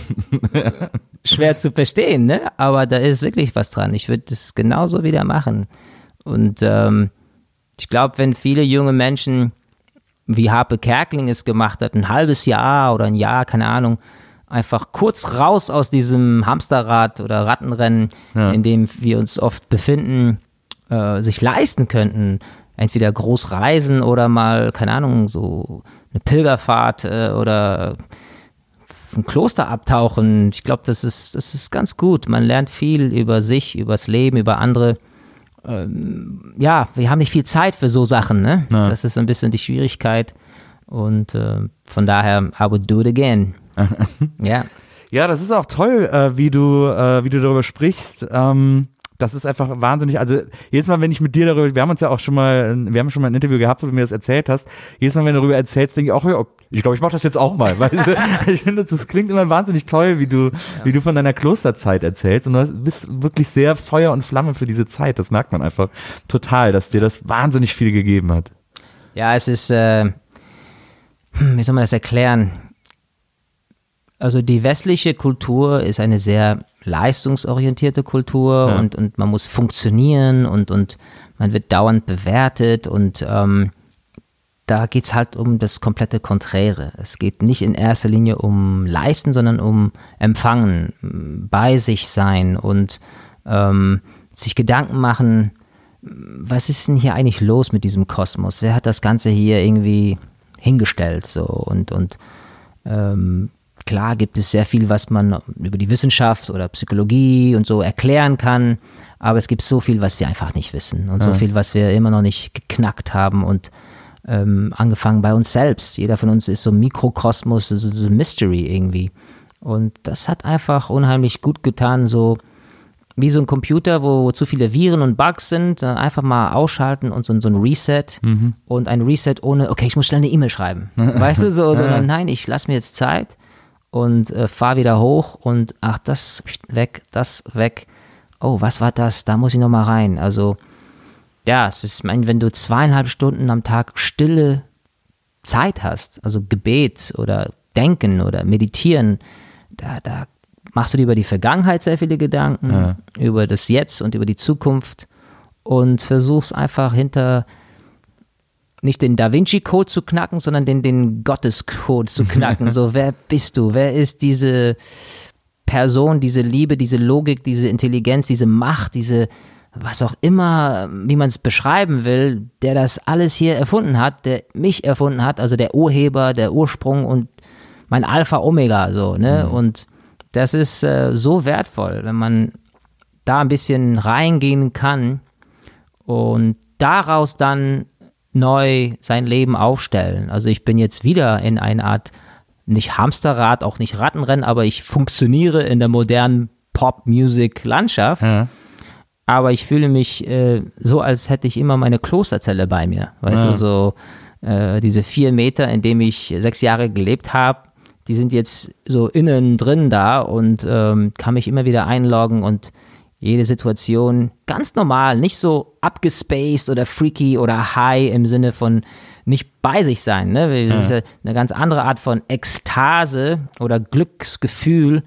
Schwer zu verstehen, ne? Aber da ist wirklich was dran. Ich würde das genauso wieder machen. Und ich glaube, wenn viele junge Menschen, wie Harpe Kerkeling es gemacht hat, ein halbes Jahr oder ein Jahr, keine Ahnung, einfach kurz raus aus diesem Hamsterrad oder Rattenrennen, in dem wir uns oft befinden, sich leisten könnten, entweder groß reisen oder mal, keine Ahnung, so eine Pilgerfahrt oder ein Kloster abtauchen. Ich glaube, das ist ganz gut. Man lernt viel über sich, übers Leben, über andere. Wir haben nicht viel Zeit für so Sachen, ne? Ja. Das ist ein bisschen die Schwierigkeit, und von daher, I would do it again. Ja. Ja, das ist auch toll, wie du darüber sprichst. Das ist einfach wahnsinnig, also jedes Mal, wenn ich mit dir darüber, wir haben schon mal ein Interview gehabt, wo du mir das erzählt hast, jedes Mal, wenn du darüber erzählst, denke ich auch, ja, ich glaube, ich mache das jetzt auch mal, weil ich finde, das klingt immer wahnsinnig toll, wie du von deiner Klosterzeit erzählst, und du bist wirklich sehr Feuer und Flamme für diese Zeit, das merkt man einfach total, dass dir das wahnsinnig viel gegeben hat. Ja, es ist, wie soll man das erklären? Also die westliche Kultur ist eine sehr leistungsorientierte Kultur, und man muss funktionieren, und man wird dauernd bewertet, und da geht es halt um das komplette Konträre. Es geht nicht in erster Linie um Leisten, sondern um Empfangen, bei sich sein und sich Gedanken machen, was ist denn hier eigentlich los mit diesem Kosmos? Wer hat das Ganze hier irgendwie hingestellt? So, und klar gibt es sehr viel, was man über die Wissenschaft oder Psychologie und so erklären kann, aber es gibt so viel, was wir einfach nicht wissen, und so viel, was wir immer noch nicht geknackt haben, und angefangen bei uns selbst. Jeder von uns ist so ein Mikrokosmos, das ist so ein Mystery irgendwie, und das hat einfach unheimlich gut getan, so wie so ein Computer, wo zu viele Viren und Bugs sind, dann einfach mal ausschalten und so ein Reset, und ein Reset ohne, okay, ich muss schnell eine E-Mail schreiben, weißt du, sondern nein, ich lasse mir jetzt Zeit und fahr wieder hoch, und ach, das weg, oh, was war das, da muss ich nochmal rein. Also ja, es ist, wenn du 2,5 Stunden am Tag stille Zeit hast, also Gebet oder Denken oder Meditieren, da machst du dir über die Vergangenheit sehr viele Gedanken, über das Jetzt und über die Zukunft, und versuchst einfach nicht den Da Vinci Code zu knacken, sondern den Gottescode zu knacken. So, wer bist du? Wer ist diese Person, diese Liebe, diese Logik, diese Intelligenz, diese Macht, diese, was auch immer, wie man es beschreiben will, der das alles hier erfunden hat, der mich erfunden hat, also der Urheber, der Ursprung und mein Alpha Omega, so, ne? Und das ist so wertvoll, wenn man da ein bisschen reingehen kann und daraus dann neu sein Leben aufstellen. Also ich bin jetzt wieder in einer Art, nicht Hamsterrad, auch nicht Rattenrennen, aber ich funktioniere in der modernen Pop-Music-Landschaft. Ja. Aber ich fühle mich so, als hätte ich immer meine Klosterzelle bei mir. Weißt du, so diese 4 Meter, in denen ich 6 Jahre gelebt habe, die sind jetzt so innen drin da und kann mich immer wieder einloggen und jede Situation ganz normal, nicht so abgespaced oder freaky oder high im Sinne von nicht bei sich sein. Ne? Das ist ja eine ganz andere Art von Ekstase oder Glücksgefühl.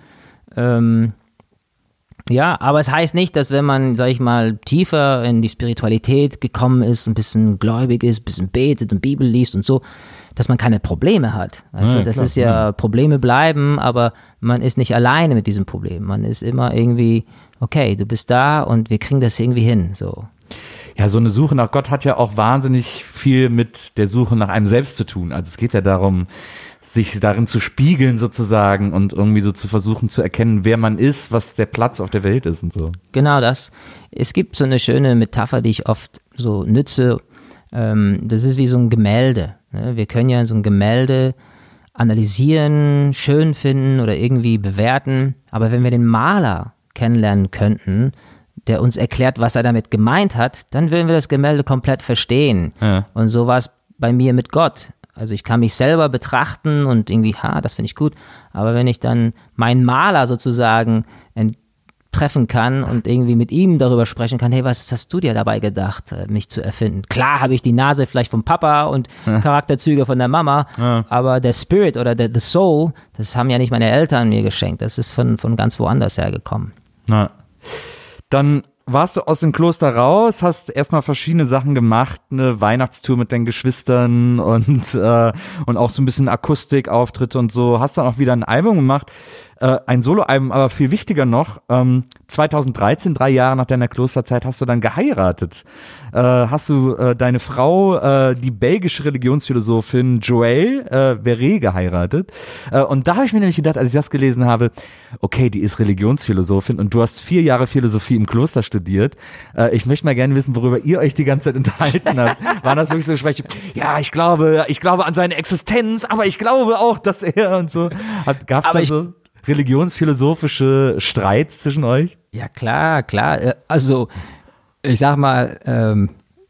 Ja, aber es heißt nicht, dass wenn man, sag ich mal, tiefer in die Spiritualität gekommen ist, ein bisschen gläubig ist, ein bisschen betet und Bibel liest und so, dass man keine Probleme hat. Also das klar, ist ja, Probleme bleiben, aber man ist nicht alleine mit diesem Problem. Man ist immer irgendwie okay, du bist da und wir kriegen das irgendwie hin, so. Ja, so eine Suche nach Gott hat ja auch wahnsinnig viel mit der Suche nach einem selbst zu tun. Also es geht ja darum, sich darin zu spiegeln sozusagen und irgendwie so zu versuchen zu erkennen, wer man ist, was der Platz auf der Welt ist und so. Genau das. Es gibt so eine schöne Metapher, die ich oft so nütze. Das ist wie so ein Gemälde. Wir können ja so ein Gemälde analysieren, schön finden oder irgendwie bewerten. Aber wenn wir den Maler kennenlernen könnten, der uns erklärt, was er damit gemeint hat, dann würden wir das Gemälde komplett verstehen. Ja. Und so war es bei mir mit Gott. Also ich kann mich selber betrachten und irgendwie, das finde ich gut. Aber wenn ich dann meinen Maler sozusagen treffen kann und irgendwie mit ihm darüber sprechen kann, hey, was hast du dir dabei gedacht, mich zu erfinden? Klar habe ich die Nase vielleicht vom Papa und Charakterzüge von der Mama, aber der Spirit oder the Soul, das haben ja nicht meine Eltern mir geschenkt. Das ist von ganz woanders hergekommen. Na. Dann warst du aus dem Kloster raus, hast erstmal verschiedene Sachen gemacht, eine Weihnachtstour mit deinen Geschwistern und auch so ein bisschen Akustikauftritte und so. Hast dann auch wieder ein Album gemacht, ein Soloalbum, aber viel wichtiger noch, 2013, 3 Jahre nach deiner Klosterzeit, hast du dann geheiratet. Hast du deine Frau, die belgische Religionsphilosophin Joëlle Verret geheiratet. Und da habe ich mir nämlich gedacht, als ich das gelesen habe, okay, die ist Religionsphilosophin und du hast 4 Jahre Philosophie im Kloster studiert. Ich möchte mal gerne wissen, worüber ihr euch die ganze Zeit unterhalten habt. Waren das wirklich so Gespräche? Ja, ich glaube an seine Existenz, aber ich glaube auch, dass er und so. Gab's da so religionsphilosophische Streits zwischen euch? Ja, klar. Also, ich sag mal,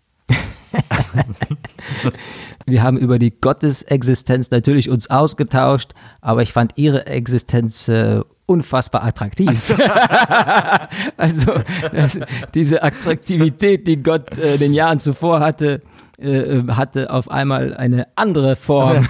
wir haben über die Gottesexistenz natürlich uns ausgetauscht, aber ich fand ihre Existenz unfassbar attraktiv. Also, diese Attraktivität, die Gott den Jahren zuvor hatte auf einmal eine andere Form.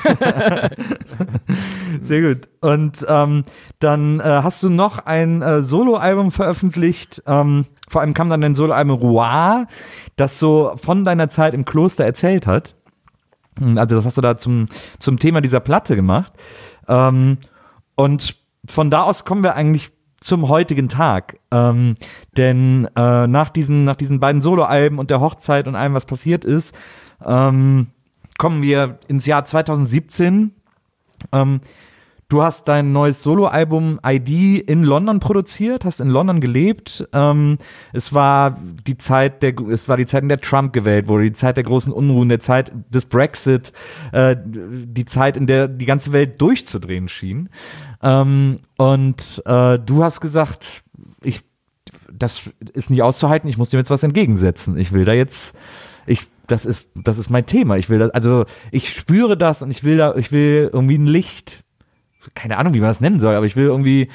Sehr gut. Und dann hast du noch ein Soloalbum veröffentlicht. Vor allem kam dann dein Soloalbum Roi, das so von deiner Zeit im Kloster erzählt hat. Also das hast du da zum Thema dieser Platte gemacht. Und von da aus kommen wir eigentlich zum heutigen Tag. Denn nach diesen beiden Soloalben und der Hochzeit und allem, was passiert ist, kommen wir ins Jahr 2017. Du hast dein neues Soloalbum ID in London produziert, hast in London gelebt. Es war die Zeit, in der Trump gewählt wurde, die Zeit der großen Unruhen, der Zeit des Brexit, die Zeit, in der die ganze Welt durchzudrehen schien. Und du hast gesagt, das ist nicht auszuhalten, ich muss dem jetzt was entgegensetzen. Ich will da jetzt, das ist mein Thema. Ich spüre das und ich will irgendwie ein Licht, keine Ahnung, wie man das nennen soll, aber ich will irgendwie,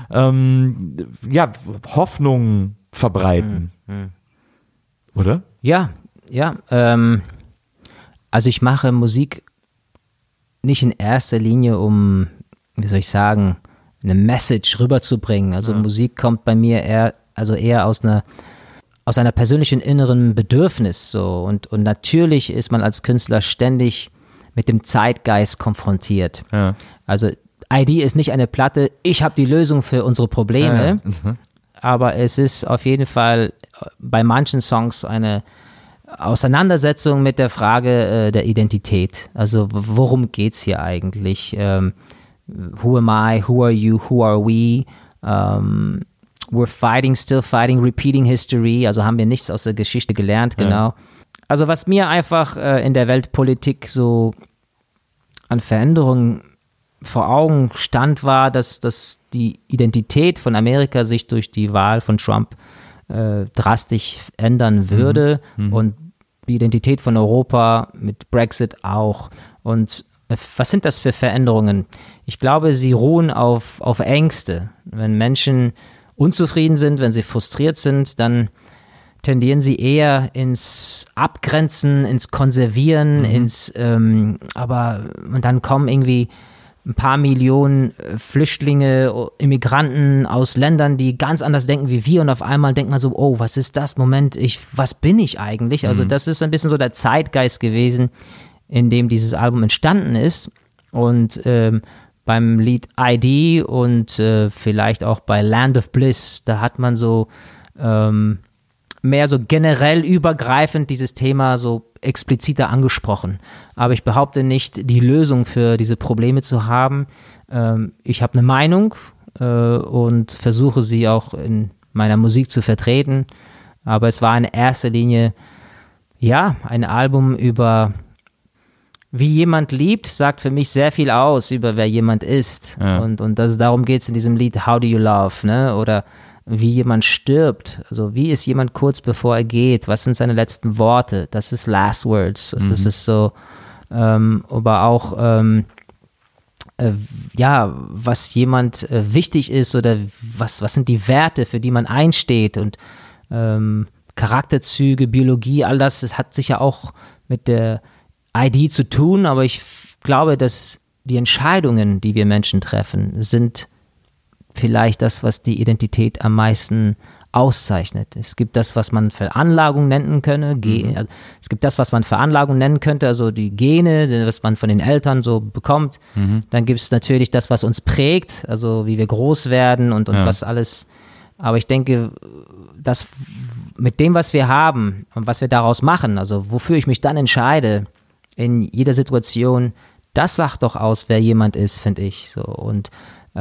Hoffnung verbreiten. Oder? Ja. Also ich mache Musik nicht in erster Linie, um, wie soll ich sagen, eine Message rüberzubringen. Also Musik kommt bei mir eher aus einer persönlichen inneren Bedürfnis. So. Und natürlich ist man als Künstler ständig mit dem Zeitgeist konfrontiert. Ja. Also ID ist nicht eine Platte, ich habe die Lösung für unsere Probleme, aber es ist auf jeden Fall bei manchen Songs eine Auseinandersetzung mit der Frage der Identität. Also worum geht es hier eigentlich? Who am I? Who are you? Who are we? We're still fighting, repeating history. Also haben wir nichts aus der Geschichte gelernt, genau. Ja. Also was mir einfach in der Weltpolitik so an Veränderungen vor Augen stand, war, dass die Identität von Amerika sich durch die Wahl von Trump drastisch ändern würde und die Identität von Europa mit Brexit auch. Und was sind das für Veränderungen? Ich glaube, sie ruhen auf Ängste. Wenn Menschen unzufrieden sind, wenn sie frustriert sind, dann tendieren sie eher ins Abgrenzen, ins Konservieren, und dann kommen irgendwie ein paar Millionen Flüchtlinge, Immigranten aus Ländern, die ganz anders denken wie wir und auf einmal denkt man so, oh, was ist das? Moment, was bin ich eigentlich? Also das ist ein bisschen so der Zeitgeist gewesen, in dem dieses Album entstanden ist und beim Lied ID und vielleicht auch bei Land of Bliss, da hat man so mehr so generell übergreifend dieses Thema so expliziter angesprochen. Aber ich behaupte nicht, die Lösung für diese Probleme zu haben. Ich habe eine Meinung und versuche sie auch in meiner Musik zu vertreten. Aber es war in erster Linie, ja, ein Album über wie jemand liebt, sagt für mich sehr viel aus über wer jemand ist. Ja. Und darum geht es in diesem Lied How Do You Love, ne? Oder wie jemand stirbt. Also wie ist jemand kurz bevor er geht? Was sind seine letzten Worte? Das ist Last Words. Das ist so, aber auch was jemand wichtig ist oder was sind die Werte, für die man einsteht und Charakterzüge, Biologie, all das hat sicher auch mit der ID zu tun, aber ich glaube, dass die Entscheidungen, die wir Menschen treffen, sind vielleicht das, was die Identität am meisten auszeichnet. Es gibt das, was man Veranlagung nennen könnte. Es gibt das, was man Veranlagung nennen könnte, also die Gene, was man von den Eltern so bekommt. Dann gibt es natürlich das, was uns prägt, also wie wir groß werden und was alles. Aber ich denke, dass mit dem, was wir haben und was wir daraus machen, also wofür ich mich dann entscheide in jeder Situation, das sagt doch aus, wer jemand ist, finde ich. So. Und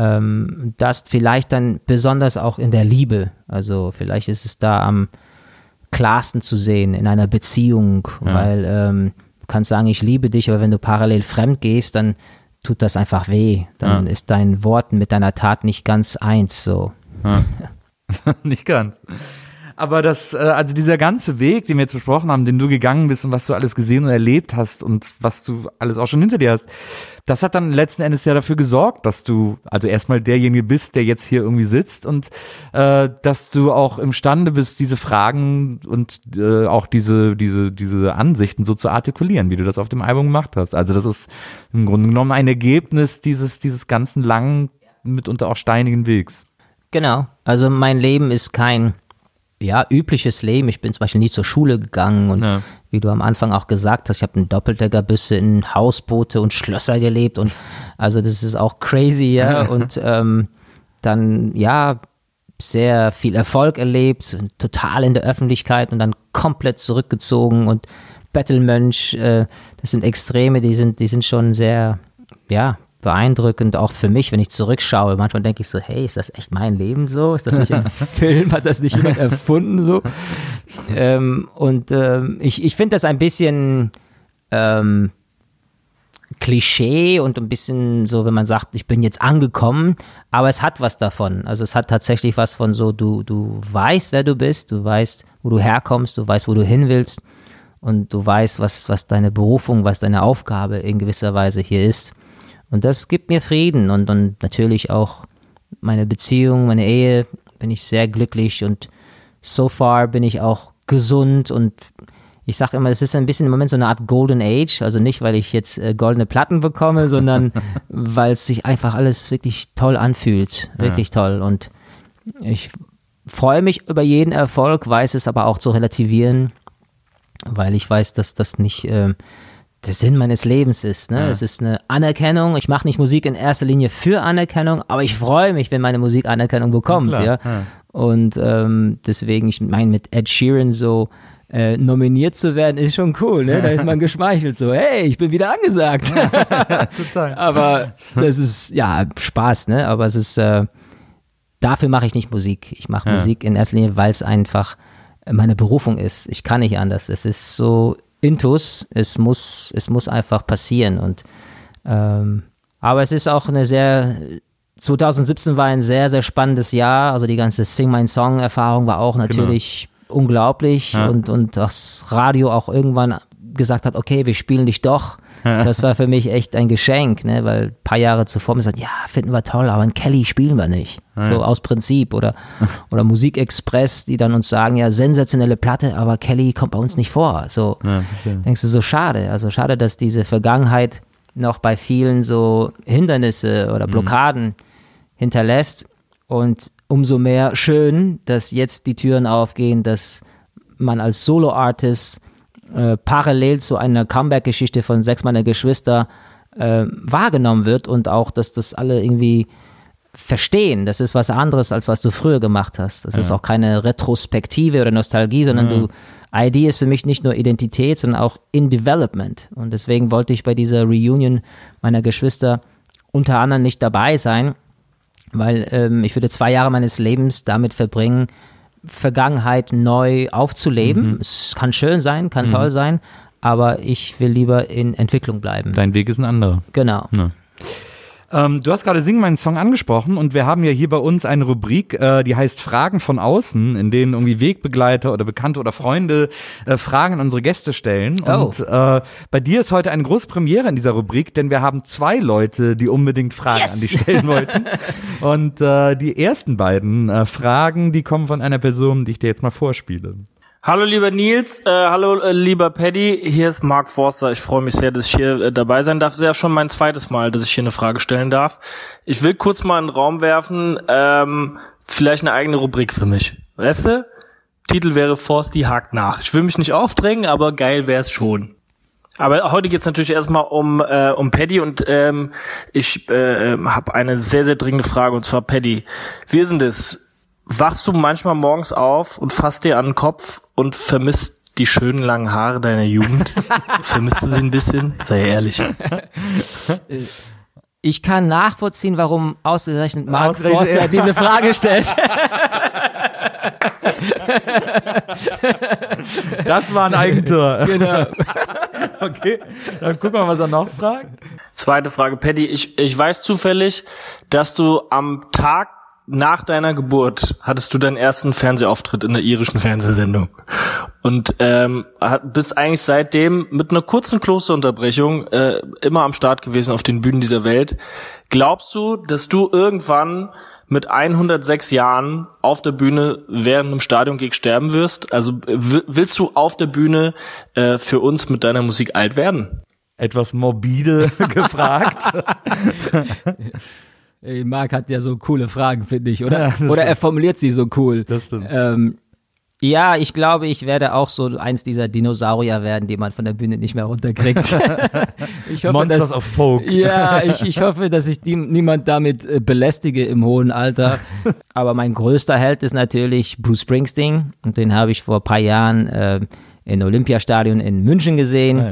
das vielleicht dann besonders auch in der Liebe. Also vielleicht ist es da am klarsten zu sehen in einer Beziehung, weil du kannst sagen, ich liebe dich, aber wenn du parallel fremd gehst, dann tut das einfach weh. Dann ist dein Wort mit deiner Tat nicht ganz eins. So. Ja. Nicht ganz. Aber also dieser ganze Weg, den wir jetzt besprochen haben, den du gegangen bist und was du alles gesehen und erlebt hast und was du alles auch schon hinter dir hast, das hat dann letzten Endes ja dafür gesorgt, dass du also erstmal derjenige bist, der jetzt hier irgendwie sitzt und dass du auch imstande bist, diese Fragen und auch diese Ansichten so zu artikulieren, wie du das auf dem Album gemacht hast. Also das ist im Grunde genommen ein Ergebnis dieses ganzen langen, mitunter auch steinigen Wegs. Genau, also mein Leben ist kein übliches Leben. Ich bin zum Beispiel nie zur Schule gegangen und wie du am Anfang auch gesagt hast, ich habe in Doppeldeckerbüsse, in Hausboote und Schlösser gelebt und also das ist auch crazy, ja. Und dann, sehr viel Erfolg erlebt, total in der Öffentlichkeit und dann komplett zurückgezogen und Bettelmönch, das sind Extreme, die sind schon sehr, beeindruckend, auch für mich, wenn ich zurückschaue. Manchmal denke ich so, hey, ist das echt mein Leben so? Ist das nicht ein Film? Hat das nicht jemand erfunden so? Ich finde das ein bisschen Klischee und ein bisschen so, wenn man sagt, ich bin jetzt angekommen, aber es hat was davon. Also es hat tatsächlich was von so, du weißt, wer du bist, du weißt, wo du herkommst, du weißt, wo du hin willst und du weißt, was deine Berufung, was deine Aufgabe in gewisser Weise hier ist. Und das gibt mir Frieden und natürlich auch meine Beziehung, meine Ehe, bin ich sehr glücklich und so far bin ich auch gesund und ich sage immer, es ist ein bisschen im Moment so eine Art Golden Age, also nicht, weil ich jetzt goldene Platten bekomme, sondern weil es sich einfach alles wirklich toll anfühlt, wirklich toll und ich freue mich über jeden Erfolg, weiß es aber auch zu relativieren, weil ich weiß, dass das nicht der Sinn meines Lebens ist. Ne? Es ist eine Anerkennung. Ich mache nicht Musik in erster Linie für Anerkennung, aber ich freue mich, wenn meine Musik Anerkennung bekommt. Ja. Und deswegen, ich meine, mit Ed Sheeran so nominiert zu werden, ist schon cool. Ne? Da ist man geschmeichelt. So, hey, ich bin wieder angesagt. Total. Aber das ist, Spaß. Ne? Aber es ist, dafür mache ich nicht Musik. Ich mache Musik in erster Linie, weil es einfach meine Berufung ist. Ich kann nicht anders. Es ist so Intus, es muss einfach passieren und aber es ist auch 2017 war ein sehr, sehr spannendes Jahr, also die ganze Sing My Song Erfahrung war auch natürlich unglaublich und das Radio auch irgendwann gesagt hat, okay, wir spielen dich doch. Das war für mich echt ein Geschenk, ne? Weil ein paar Jahre zuvor mir gesagt, finden wir toll, aber in Kelly spielen wir nicht. So aus Prinzip oder Musikexpress, die dann uns sagen, sensationelle Platte, aber Kelly kommt bei uns nicht vor. So denkst du, so schade. Also schade, dass diese Vergangenheit noch bei vielen so Hindernisse oder Blockaden hinterlässt und umso mehr schön, dass jetzt die Türen aufgehen, dass man als Solo-Artist parallel zu einer Comeback-Geschichte von 6 meiner Geschwister wahrgenommen wird und auch, dass das alle irgendwie verstehen. Das ist was anderes, als was du früher gemacht hast. Das ist auch keine Retrospektive oder Nostalgie, sondern ID ist für mich nicht nur Identität, sondern auch in Development. Und deswegen wollte ich bei dieser Reunion meiner Geschwister unter anderem nicht dabei sein, weil ich würde 2 Jahre meines Lebens damit verbringen, Vergangenheit neu aufzuleben. Es kann schön sein, kann toll sein, aber ich will lieber in Entwicklung bleiben. Dein Weg ist ein anderer. Genau. Ja. Du hast gerade Sing meinen Song angesprochen und wir haben ja hier bei uns eine Rubrik, die heißt Fragen von außen, in denen irgendwie Wegbegleiter oder Bekannte oder Freunde Fragen an unsere Gäste stellen. Und bei dir ist heute eine große Premiere in dieser Rubrik, denn wir haben 2 Leute, die unbedingt Fragen an dich stellen wollten. Und die ersten beiden Fragen, die kommen von einer Person, die ich dir jetzt mal vorspiele. Hallo lieber Nils, hallo lieber Paddy, hier ist Mark Forster. Ich freue mich sehr, dass ich hier dabei sein darf. Das ist ja schon mein 2. Mal, dass ich hier eine Frage stellen darf. Ich will kurz mal in den Raum werfen, vielleicht eine eigene Rubrik für mich. Weißt du? Titel wäre Forsti hakt nach. Ich will mich nicht aufdrängen, aber geil wäre es schon. Aber heute geht's natürlich erstmal um Paddy und ich habe eine sehr, sehr dringende Frage und zwar Paddy, wie ist denn das? Wachst du manchmal morgens auf und fasst dir an den Kopf und vermisst die schönen langen Haare deiner Jugend? Vermisst du sie ein bisschen? Sei ehrlich. Ich kann nachvollziehen, warum ausgerechnet Mark Forster diese Frage stellt. Das war ein Eigentor. Genau. Okay, dann gucken wir mal, was er noch fragt. Zweite Frage, Paddy. Ich weiß zufällig, dass du am Tag nach deiner Geburt hattest du deinen ersten Fernsehauftritt in der irischen Fernsehsendung und bist eigentlich seitdem mit einer kurzen Klosterunterbrechung immer am Start gewesen auf den Bühnen dieser Welt. Glaubst du, dass du irgendwann mit 106 Jahren auf der Bühne während einem Stadiongig sterben wirst? Also willst du auf der Bühne für uns mit deiner Musik alt werden? Etwas morbide gefragt. Marc hat ja so coole Fragen, finde ich, oder? Ja, oder er formuliert sie so cool. Das stimmt. Ja, ich glaube, ich werde auch so eins dieser Dinosaurier werden, die man von der Bühne nicht mehr runterkriegt. Ich hoffe, Monsters of Folk. Ja, ich hoffe, dass ich niemand damit belästige im hohen Alter. Aber mein größter Held ist natürlich Bruce Springsteen. Und den habe ich vor ein paar Jahren im Olympiastadion in München gesehen. Ja.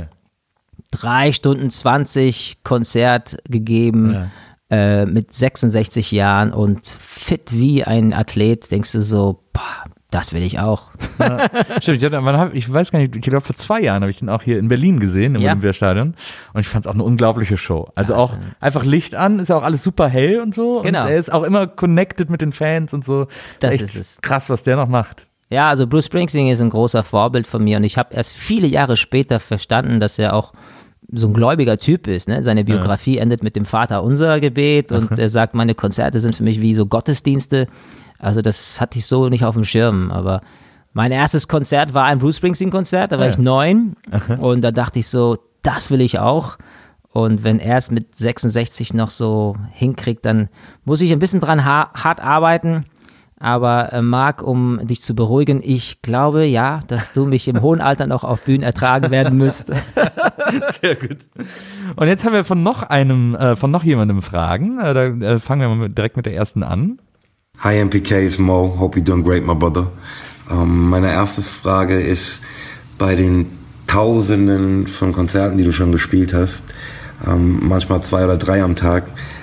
3 Stunden 20 Konzert gegeben. Ja. Mit 66 Jahren und fit wie ein Athlet, denkst du so, boah, das will ich auch. Ja, stimmt, ich weiß gar nicht, ich glaube vor 2 Jahren habe ich den auch hier in Berlin gesehen, im Olympiastadion und ich fand es auch eine unglaubliche Show. Also auch einfach Licht an, ist ja auch alles super hell und so genau. Und er ist auch immer connected mit den Fans und so. Das ist es. Krass, was der noch macht. Ja, also Bruce Springsteen ist ein großer Vorbild von mir und ich habe erst viele Jahre später verstanden, dass er auch so ein gläubiger Typ ist, ne? Seine Biografie endet mit dem Vaterunser-Gebet und er sagt, meine Konzerte sind für mich wie so Gottesdienste. Also das hatte ich so nicht auf dem Schirm, aber mein erstes Konzert war ein Bruce Springsteen-Konzert, da war ich 9 und da dachte ich so, das will ich auch. Und wenn er es mit 66 noch so hinkriegt, dann muss ich ein bisschen dran hart arbeiten. Aber Marc, um dich zu beruhigen, ich glaube ja, dass du mich im hohen Alter noch auf Bühnen ertragen werden müsst. Sehr gut. Und jetzt haben wir von noch jemandem Fragen. Da fangen wir mal direkt mit der ersten an. Hi MPK, it's Mo. Hope you're doing great, my brother. Meine erste Frage ist, bei den Tausenden von Konzerten, die du schon gespielt hast, manchmal 2 oder 3 am Tag,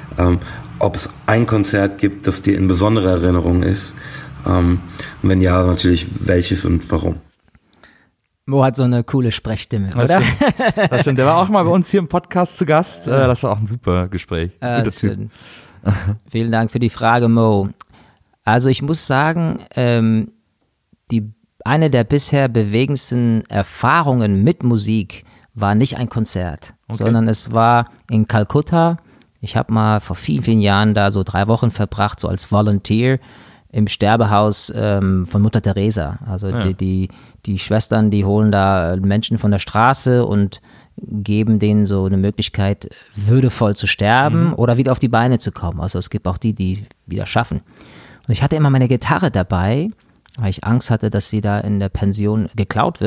ob es ein Konzert gibt, das dir in besonderer Erinnerung ist. Wenn ja, natürlich welches und warum. Mo hat so eine coole Sprechstimme, oder? Das stimmt. Der war auch mal bei uns hier im Podcast zu Gast. Das war auch ein super Gespräch. Guter Typ. Vielen Dank für die Frage, Mo. Also ich muss sagen, eine der bisher bewegendsten Erfahrungen mit Musik war nicht ein Konzert, sondern es war in Kalkutta. Ich habe mal vor vielen, vielen Jahren da so 3 Wochen verbracht, so als Volunteer im Sterbehaus von Mutter Teresa. Also die Schwestern, die holen da Menschen von der Straße und geben denen so eine Möglichkeit, würdevoll zu sterben oder wieder auf die Beine zu kommen. Also es gibt auch die wieder schaffen. Und ich hatte immer meine Gitarre dabei, weil ich Angst hatte, dass sie da in der Pension geklaut wird.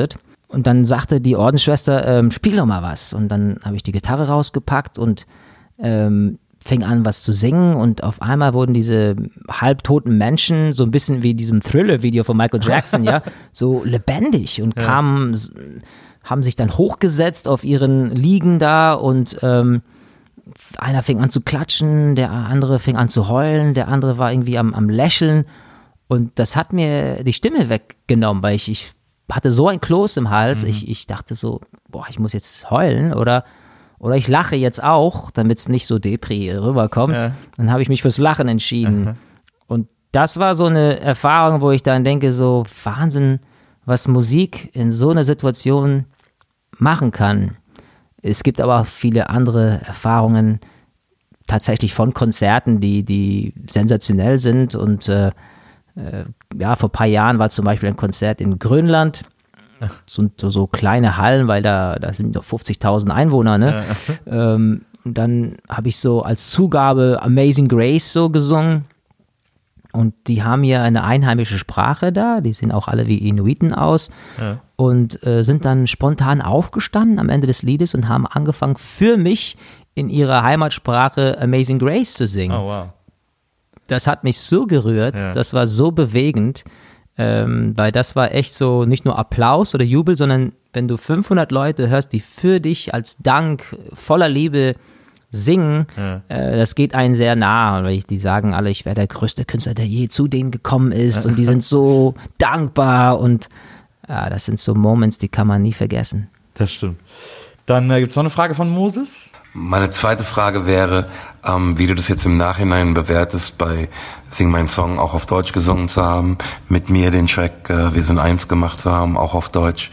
Und dann sagte die Ordensschwester, spiel doch mal was. Und dann habe ich die Gitarre rausgepackt und fing an, was zu singen. Und auf einmal wurden diese halbtoten Menschen, so ein bisschen wie in diesem Thriller-Video von Michael Jackson, ja, so lebendig und haben sich dann hochgesetzt auf ihren Liegen da und einer fing an zu klatschen, der andere fing an zu heulen, der andere war irgendwie am Lächeln. Und das hat mir die Stimme weggenommen, weil ich hatte so ein Kloß im Hals. Ich dachte so, boah, ich muss jetzt heulen oder ich lache jetzt auch, damit es nicht so Depri rüberkommt. Ja. Dann habe ich mich fürs Lachen entschieden. Und das war so eine Erfahrung, wo ich dann denke, so Wahnsinn, was Musik in so einer Situation machen kann. Es gibt aber auch viele andere Erfahrungen tatsächlich von Konzerten, die sensationell sind und vor ein paar Jahren war zum Beispiel ein Konzert in Grönland, so kleine Hallen, weil da sind noch 50.000 Einwohner, ne? Und dann habe ich so als Zugabe Amazing Grace so gesungen und die haben ja eine einheimische Sprache da, die sehen auch alle wie Inuiten aus und sind dann spontan aufgestanden am Ende des Liedes und haben angefangen für mich in ihrer Heimatsprache Amazing Grace zu singen. Oh, wow. Das hat mich so gerührt, das war so bewegend, weil das war echt so nicht nur Applaus oder Jubel, sondern wenn du 500 Leute hörst, die für dich als Dank voller Liebe singen, das geht einen sehr nah, weil die sagen alle, ich wäre der größte Künstler, der je zu denen gekommen ist und die sind so dankbar und das sind so Moments, die kann man nie vergessen. Das stimmt. Dann gibt es noch eine Frage von Moses. Meine zweite Frage wäre, wie du das jetzt im Nachhinein bewertest, bei Sing Mein Song auch auf Deutsch gesungen zu haben, mit mir den Track Wir sind eins gemacht zu haben, auch auf Deutsch.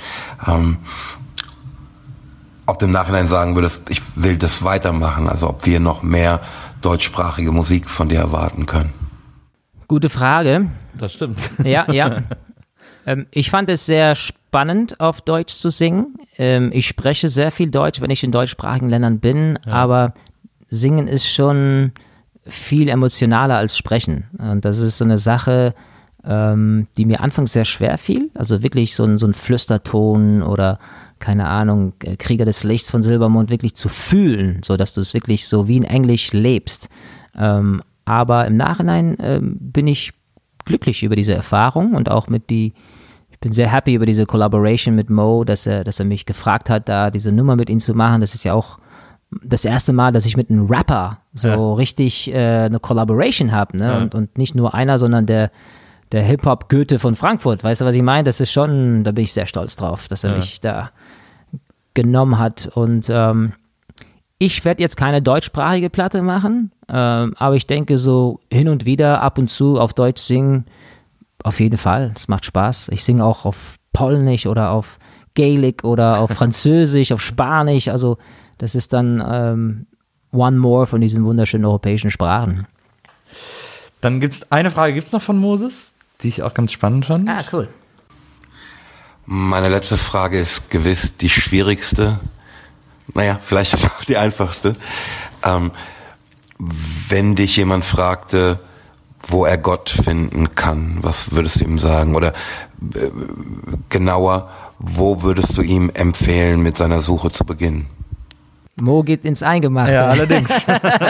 Ob du im Nachhinein sagen würdest, ich will das weitermachen, also ob wir noch mehr deutschsprachige Musik von dir erwarten können. Gute Frage. Das stimmt. Ja. Ich fand es sehr spannend, auf Deutsch zu singen. Ich spreche sehr viel Deutsch, wenn ich in deutschsprachigen Ländern bin, aber Singen ist schon viel emotionaler als Sprechen. Und das ist so eine Sache, die mir anfangs sehr schwer fiel. Also wirklich so ein Flüsterton oder, keine Ahnung, Krieger des Lichts von Silbermond wirklich zu fühlen, sodass du es wirklich so wie in Englisch lebst. Aber im Nachhinein bin ich glücklich über diese Erfahrung und auch ich bin sehr happy über diese Collaboration mit Mo, dass er mich gefragt hat, da diese Nummer mit ihm zu machen. Das ist ja auch das erste Mal, dass ich mit einem Rapper so richtig eine Collaboration habe, ne? Und nicht nur einer, sondern der Hip-Hop-Goethe von Frankfurt. Weißt du, was ich meine? Das ist schon, da bin ich sehr stolz drauf, dass er mich da genommen hat. Und ich werde jetzt keine deutschsprachige Platte machen, aber ich denke so hin und wieder ab und zu auf Deutsch singen, auf jeden Fall, es macht Spaß. Ich singe auch auf Polnisch oder auf Gaelic oder auf Französisch, auf Spanisch, also das ist dann one more von diesen wunderschönen europäischen Sprachen. Dann gibt es eine Frage, gibt es noch von Moses, die ich auch ganz spannend fand. Ah, cool. Meine letzte Frage ist gewiss die schwierigste. Naja, vielleicht ist auch die einfachste. Wenn dich jemand fragte, wo er Gott finden kann, was würdest du ihm sagen? Oder genauer, wo würdest du ihm empfehlen, mit seiner Suche zu beginnen? Mo geht ins Eingemachte. Ja, allerdings.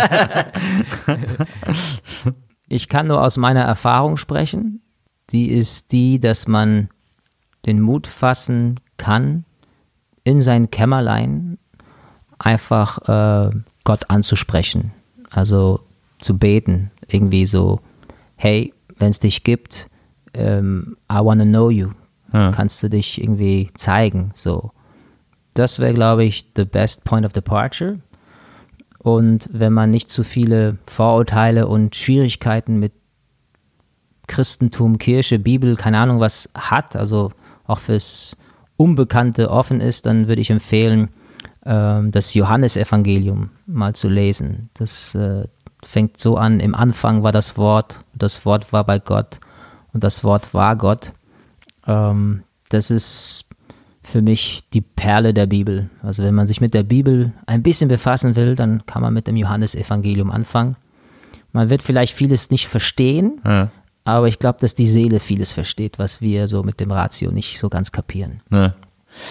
Ich kann nur aus meiner Erfahrung sprechen. Die ist die, dass man den Mut fassen kann, in sein Kämmerlein einfach Gott anzusprechen. Also zu beten. Irgendwie so, hey, wenn es dich gibt, I wanna know you. Kannst du dich irgendwie zeigen. So. Das wäre, glaube ich, the best point of departure. Und wenn man nicht zu viele Vorurteile und Schwierigkeiten mit Christentum, Kirche, Bibel, keine Ahnung was hat, also auch fürs Unbekannte offen ist, dann würde ich empfehlen, das Johannesevangelium mal zu lesen. Das fängt so an, im Anfang war das Wort war bei Gott und das Wort war Gott. Das ist für mich die Perle der Bibel. Also wenn man sich mit der Bibel ein bisschen befassen will, dann kann man mit dem Johannesevangelium anfangen. Man wird vielleicht vieles nicht verstehen, aber ich glaube, dass die Seele vieles versteht, was wir so mit dem Ratio nicht so ganz kapieren.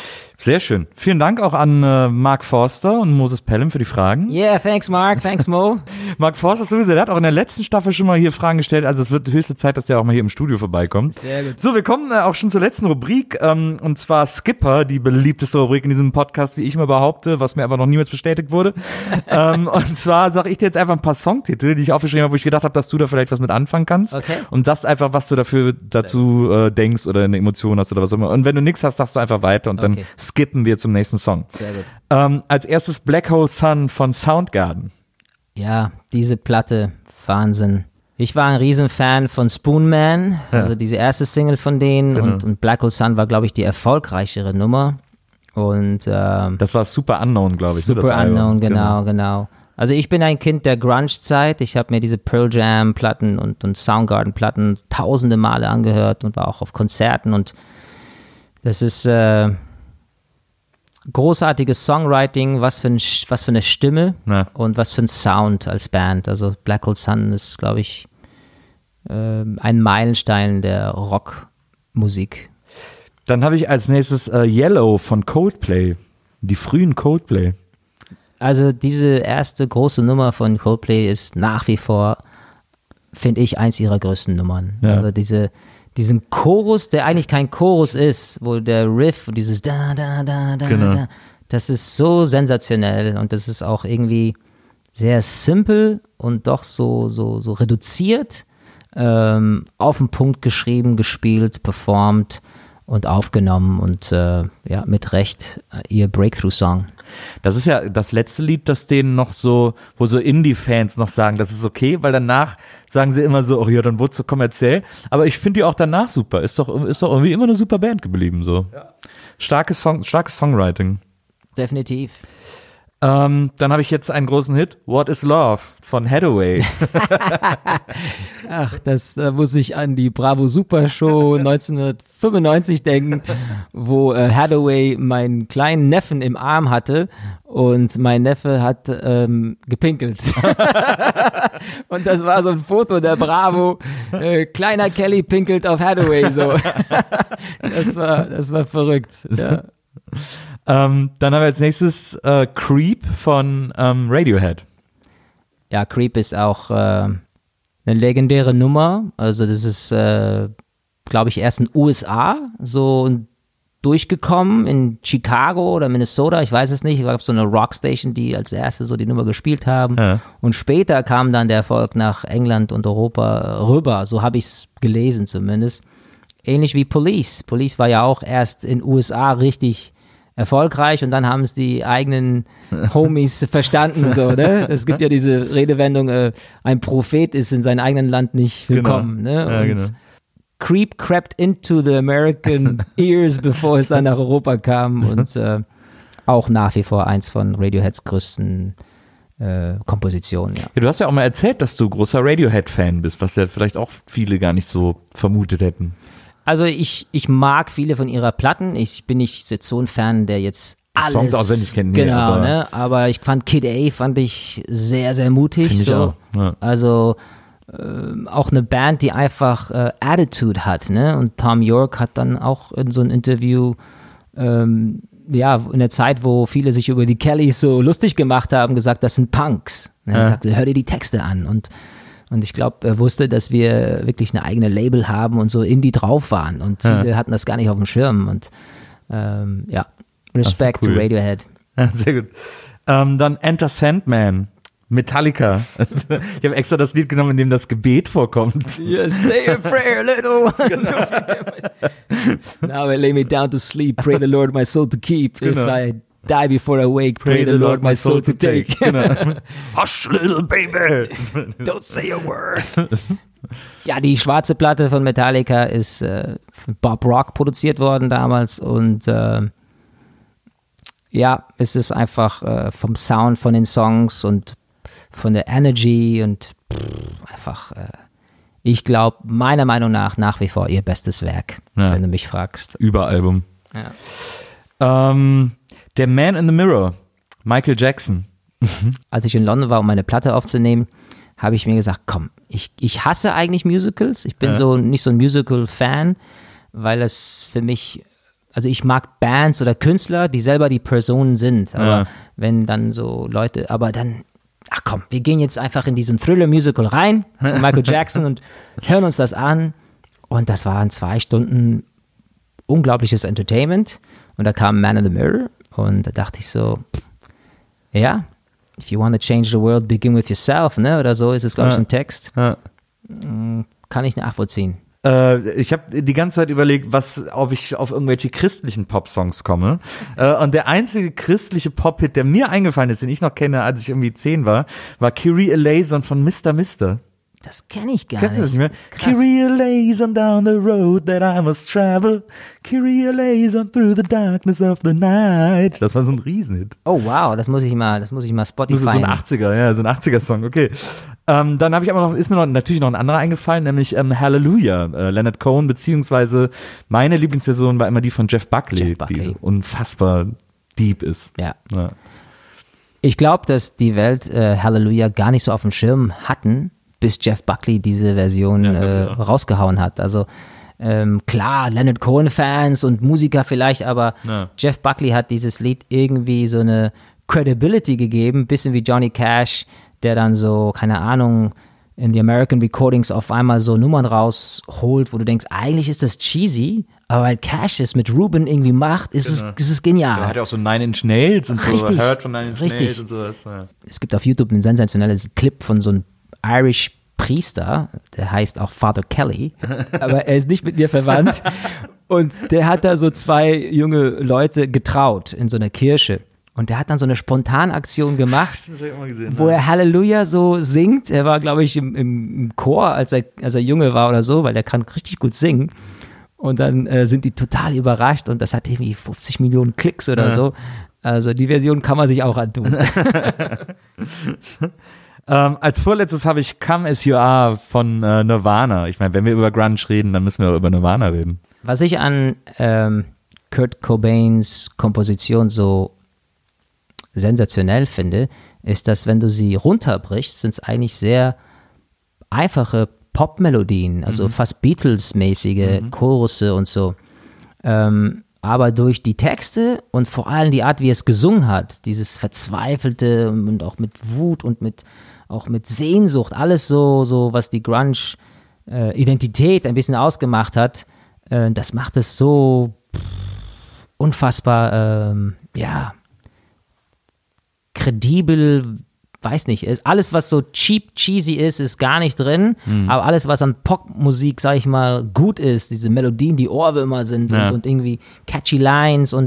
Sehr schön. Vielen Dank auch an Mark Forster und Moses Pelham für die Fragen. Yeah, thanks Mark, thanks Mo. Mark Forster sowieso, der hat auch in der letzten Staffel schon mal hier Fragen gestellt, also es wird höchste Zeit, dass der auch mal hier im Studio vorbeikommt. Sehr gut. So, wir kommen auch schon zur letzten Rubrik, und zwar Skipper, die beliebteste Rubrik in diesem Podcast, wie ich mal behaupte, was mir aber noch niemals bestätigt wurde. Und zwar sage ich dir jetzt einfach ein paar Songtitel, die ich aufgeschrieben habe, wo ich gedacht habe, dass du da vielleicht was mit anfangen kannst. Okay. Und sagst einfach, was du dazu denkst oder eine Emotion hast oder was auch immer. Und wenn du nichts hast, sagst du einfach weiter und dann skippen wir zum nächsten Song. Sehr gut. Als erstes Black Hole Sun von Soundgarden. Ja, diese Platte, Wahnsinn. Ich war ein Riesenfan von Spoonman, also diese erste Single von denen, Genau. und Black Hole Sun war, glaube ich, die erfolgreichere Nummer. Und Das war Super Unknown, glaube ich. Super das Album. Unknown, genau. Also ich bin ein Kind der Grunge-Zeit. Ich habe mir diese Pearl Jam-Platten und Soundgarden-Platten tausende Male angehört und war auch auf Konzerten. Und das ist großartiges Songwriting, was für eine Stimme und was für ein Sound als Band. Also Black Hole Sun ist, glaube ich, ein Meilenstein der Rockmusik. Dann habe ich als nächstes Yellow von Coldplay. Die frühen Coldplay. Also diese erste große Nummer von Coldplay ist nach wie vor, finde ich, eins ihrer größten Nummern. Ja. Also diesen Chorus, der eigentlich kein Chorus ist, wo der Riff und dieses da, da, da, da, Genau. da, das ist so sensationell und das ist auch irgendwie sehr simpel und doch so reduziert, auf den Punkt geschrieben, gespielt, performt und aufgenommen und mit Recht ihr Breakthrough-Song. Das ist ja das letzte Lied, das denen noch so, wo so Indie-Fans noch sagen, das ist okay, weil danach sagen sie immer so, oh ja, dann wurde es so kommerziell. Aber ich finde die auch danach super. Ist doch irgendwie immer eine super Band geblieben, so. Ja. Starkes Songwriting. Definitiv. Dann habe ich jetzt einen großen Hit, What is Love von Hathaway. Ach, da muss ich an die Bravo Super Show 1995 denken, wo Hathaway meinen kleinen Neffen im Arm hatte und mein Neffe hat gepinkelt. Und das war so ein Foto der Bravo, kleiner Kelly pinkelt auf Hathaway, so. Das war verrückt, ja. Dann haben wir als nächstes Creep von Radiohead. Ja, Creep ist auch eine legendäre Nummer. Also das ist, glaube ich, erst in den USA so durchgekommen, in Chicago oder Minnesota, ich weiß es nicht. Es gab so eine Rockstation, die als erste so die Nummer gespielt haben. Ja. Und später kam dann der Erfolg nach England und Europa rüber. So habe ich es gelesen zumindest. Ähnlich wie Police. Police war ja auch erst in den USA richtig erfolgreich und dann haben es die eigenen Homies verstanden, so, ne? Es gibt ja diese Redewendung, ein Prophet ist in seinem eigenen Land nicht willkommen, genau. Ne? Und genau. Creep crept into the American ears, bevor es dann nach Europa kam und auch nach wie vor eins von Radioheads größten Kompositionen, ja. Ja, du hast ja auch mal erzählt, dass du großer Radiohead-Fan bist, was ja vielleicht auch viele gar nicht so vermutet hätten. Also ich mag viele von ihrer Platten. Ich bin nicht so ein Fan, der jetzt alles Songs auswendig kennt. Genau, aber, ne? Aber ich fand Kid A sehr, sehr mutig. Finde ich so. auch. Ja. Also auch eine Band, die einfach Attitude hat, ne? Und Tom York hat dann auch in so einem Interview in der Zeit, wo viele sich über die Kellys so lustig gemacht haben, gesagt, das sind Punks. Ne? Er sagte, hör dir die Texte an. Und ich glaube, er wusste, dass wir wirklich eine eigene Label haben und so Indie drauf waren. Und viele hatten das gar nicht auf dem Schirm. Und Respect cool. to Radiohead. Ja, sehr gut. Dann Enter Sandman, Metallica. Ich habe extra das Lied genommen, in dem das Gebet vorkommt. Yes, say a prayer, little one. Genau. Now I lay me down to sleep, pray the Lord my soul to keep. Genau. If I die before I wake, pray the Lord my soul to take. Genau. Hush, little baby. Don't say a word. Ja, die schwarze Platte von Metallica ist von Bob Rock produziert worden damals und es ist einfach vom Sound von den Songs und von der Energy und ich glaube, meiner Meinung nach wie vor ihr bestes Werk, wenn du mich fragst. Überalbum. Ja. Der Man in the Mirror, Michael Jackson. Als ich in London war, um meine Platte aufzunehmen, habe ich mir gesagt, komm, ich hasse eigentlich Musicals. Ich bin nicht so ein Musical-Fan, weil es für mich also ich mag Bands oder Künstler, die selber die Personen sind. Aber wenn dann so Leute, aber dann, ach komm, wir gehen jetzt einfach in diesen Thriller-Musical rein von Michael Jackson und hören uns das an. Und das waren 2 Stunden unglaubliches Entertainment. Und da kam Man in the Mirror und da dachte ich so, ja, if you want to change the world, begin with yourself, ne? Oder so ist es, glaube ich, im Text. Kann ich nachvollziehen. Ich habe die ganze Zeit überlegt, ob ich auf irgendwelche christlichen Pop-Songs komme. Und der einzige christliche Pop-Hit, der mir eingefallen ist, den ich noch kenne, als ich irgendwie 10 war Kyrie Eleison von Mr. Mister. Das kenne ich gar Kennst du das nicht. nicht mehr? Kyrie Eleison down the road that I must travel. Kyrie Eleison through the darkness of the night. Das war so ein Riesenhit. Oh wow, das muss ich mal Spotify. So ein 80er, ja, so ein 80er-Song, okay. Dann habe ich ist mir natürlich noch ein anderer eingefallen, nämlich Hallelujah, Leonard Cohen, beziehungsweise meine Lieblingsversion war immer die von Jeff Buckley. Die so unfassbar deep ist. Ja. Ich glaube, dass die Welt Hallelujah gar nicht so auf dem Schirm hatten, bis Jeff Buckley diese Version rausgehauen hat. Also klar, Leonard Cohen-Fans und Musiker vielleicht, aber Jeff Buckley hat dieses Lied irgendwie so eine Credibility gegeben, bisschen wie Johnny Cash, der dann so, keine Ahnung, in die American Recordings auf einmal so Nummern rausholt, wo du denkst, eigentlich ist das cheesy, aber weil Cash es mit Ruben irgendwie macht, ist es genial. Er hat ja auch so 9 Inch Nails und richtig, so, hört von 9 Inch Nails und sowas. Ja. Es gibt auf YouTube ein sensationelles Clip von so einem Irish Priester, der heißt auch Father Kelly, aber er ist nicht mit mir verwandt und der hat da so 2 junge Leute getraut in so einer Kirche. Und der hat dann so eine Spontanaktion gemacht, das hab ich auch mal gesehen, wo er Halleluja so singt. Er war, glaube ich, im Chor, als er Junge war oder so, weil er kann richtig gut singen. Und dann sind die total überrascht und das hat irgendwie 50 Millionen Klicks oder so. Also die Version kann man sich auch antun. Als vorletztes habe ich Come As You Are von Nirvana. Ich meine, wenn wir über Grunge reden, dann müssen wir auch über Nirvana reden. Was ich an Kurt Cobains Komposition so sensationell finde, ist, dass wenn du sie runterbrichst, sind es eigentlich sehr einfache Pop-Melodien, also fast Beatles-mäßige Chorusse und so. Aber durch die Texte und vor allem die Art, wie er es gesungen hat, dieses Verzweifelte und auch mit Wut und auch mit Sehnsucht, alles so was die Grunge-Identität ein bisschen ausgemacht hat, das macht es so unfassbar, kredibel, weiß nicht, alles, was so cheesy ist gar nicht drin, aber alles, was an Popmusik, sag ich mal, gut ist, diese Melodien, die Ohrwürmer sind und irgendwie catchy Lines und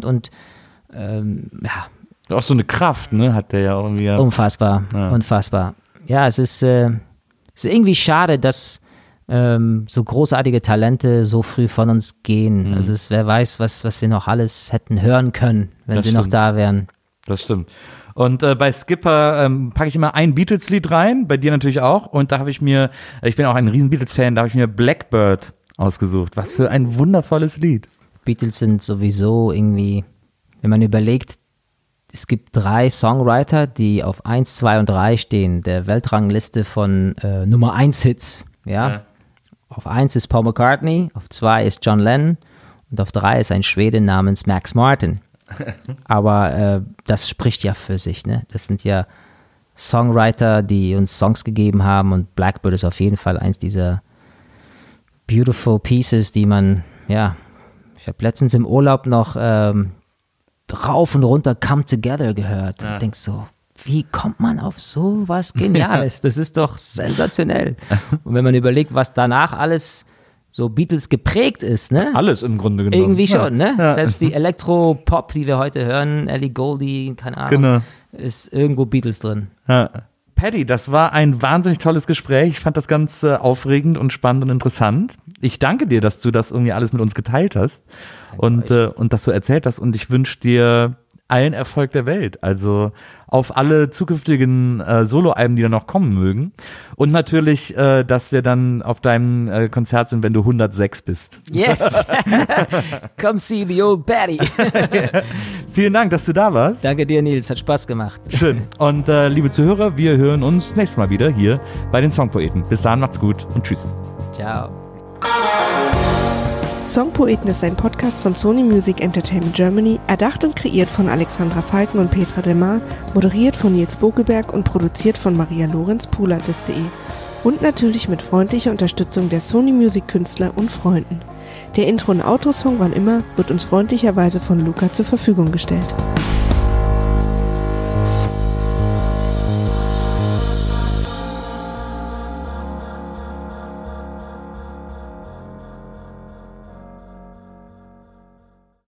Auch so eine Kraft, ne, hat der ja auch irgendwie. Unfassbar. Ja, es ist irgendwie schade, dass so großartige Talente so früh von uns gehen. Also wer weiß, was wir noch alles hätten hören können, wenn sie noch da wären. Das stimmt. Und bei Skipper packe ich immer ein Beatles-Lied rein, bei dir natürlich auch. Und da habe ich bin auch ein riesen Beatles-Fan, da habe ich mir Blackbird ausgesucht. Was für ein wundervolles Lied. Beatles sind sowieso irgendwie, wenn man überlegt, es gibt 3 Songwriter, die auf 1, 2 und 3 stehen, der Weltrangliste von Nummer 1 Hits. Ja? Auf 1 ist Paul McCartney, auf 2 ist John Lennon und auf 3 ist ein Schwede namens Max Martin. Aber das spricht ja für sich, ne? Das sind ja Songwriter, die uns Songs gegeben haben und Blackbird ist auf jeden Fall eins dieser beautiful pieces, die man, ich habe letztens im Urlaub noch rauf und runter Come Together gehört und denkst so, wie kommt man auf so was Geniales? Das ist doch sensationell. Und wenn man überlegt, was danach alles so Beatles geprägt ist, ne? Alles im Grunde genommen. Irgendwie schon, ne? Ja. Selbst die Elektro-Pop, die wir heute hören, Ellie Goulding, keine Ahnung, ist irgendwo Beatles drin. Ja. Paddy, das war ein wahnsinnig tolles Gespräch. Ich fand das ganz aufregend und spannend und interessant. Ich danke dir, dass du das irgendwie alles mit uns geteilt hast und das so erzählt hast. Und ich wünsche dir allen Erfolg der Welt. Also auf alle zukünftigen Soloalben, die da noch kommen mögen. Und natürlich, dass wir dann auf deinem Konzert sind, wenn du 106 bist. Yes! Come see the old Paddy. Vielen Dank, dass du da warst. Danke dir, Nils. Hat Spaß gemacht. Schön. Und liebe Zuhörer, wir hören uns nächstes Mal wieder hier bei den Songpoeten. Bis dahin, macht's gut und tschüss. Ciao. Songpoeten ist ein Podcast von Sony Music Entertainment Germany, erdacht und kreiert von Alexandra Falken und Petra Delmar, moderiert von Nils Bogelberg und produziert von Maria Lorenz, Poolartist.de. Und natürlich mit freundlicher Unterstützung der Sony Music Künstler und Freunden. Der Intro- und Outro-Song Wann immer wird uns freundlicherweise von Luca zur Verfügung gestellt.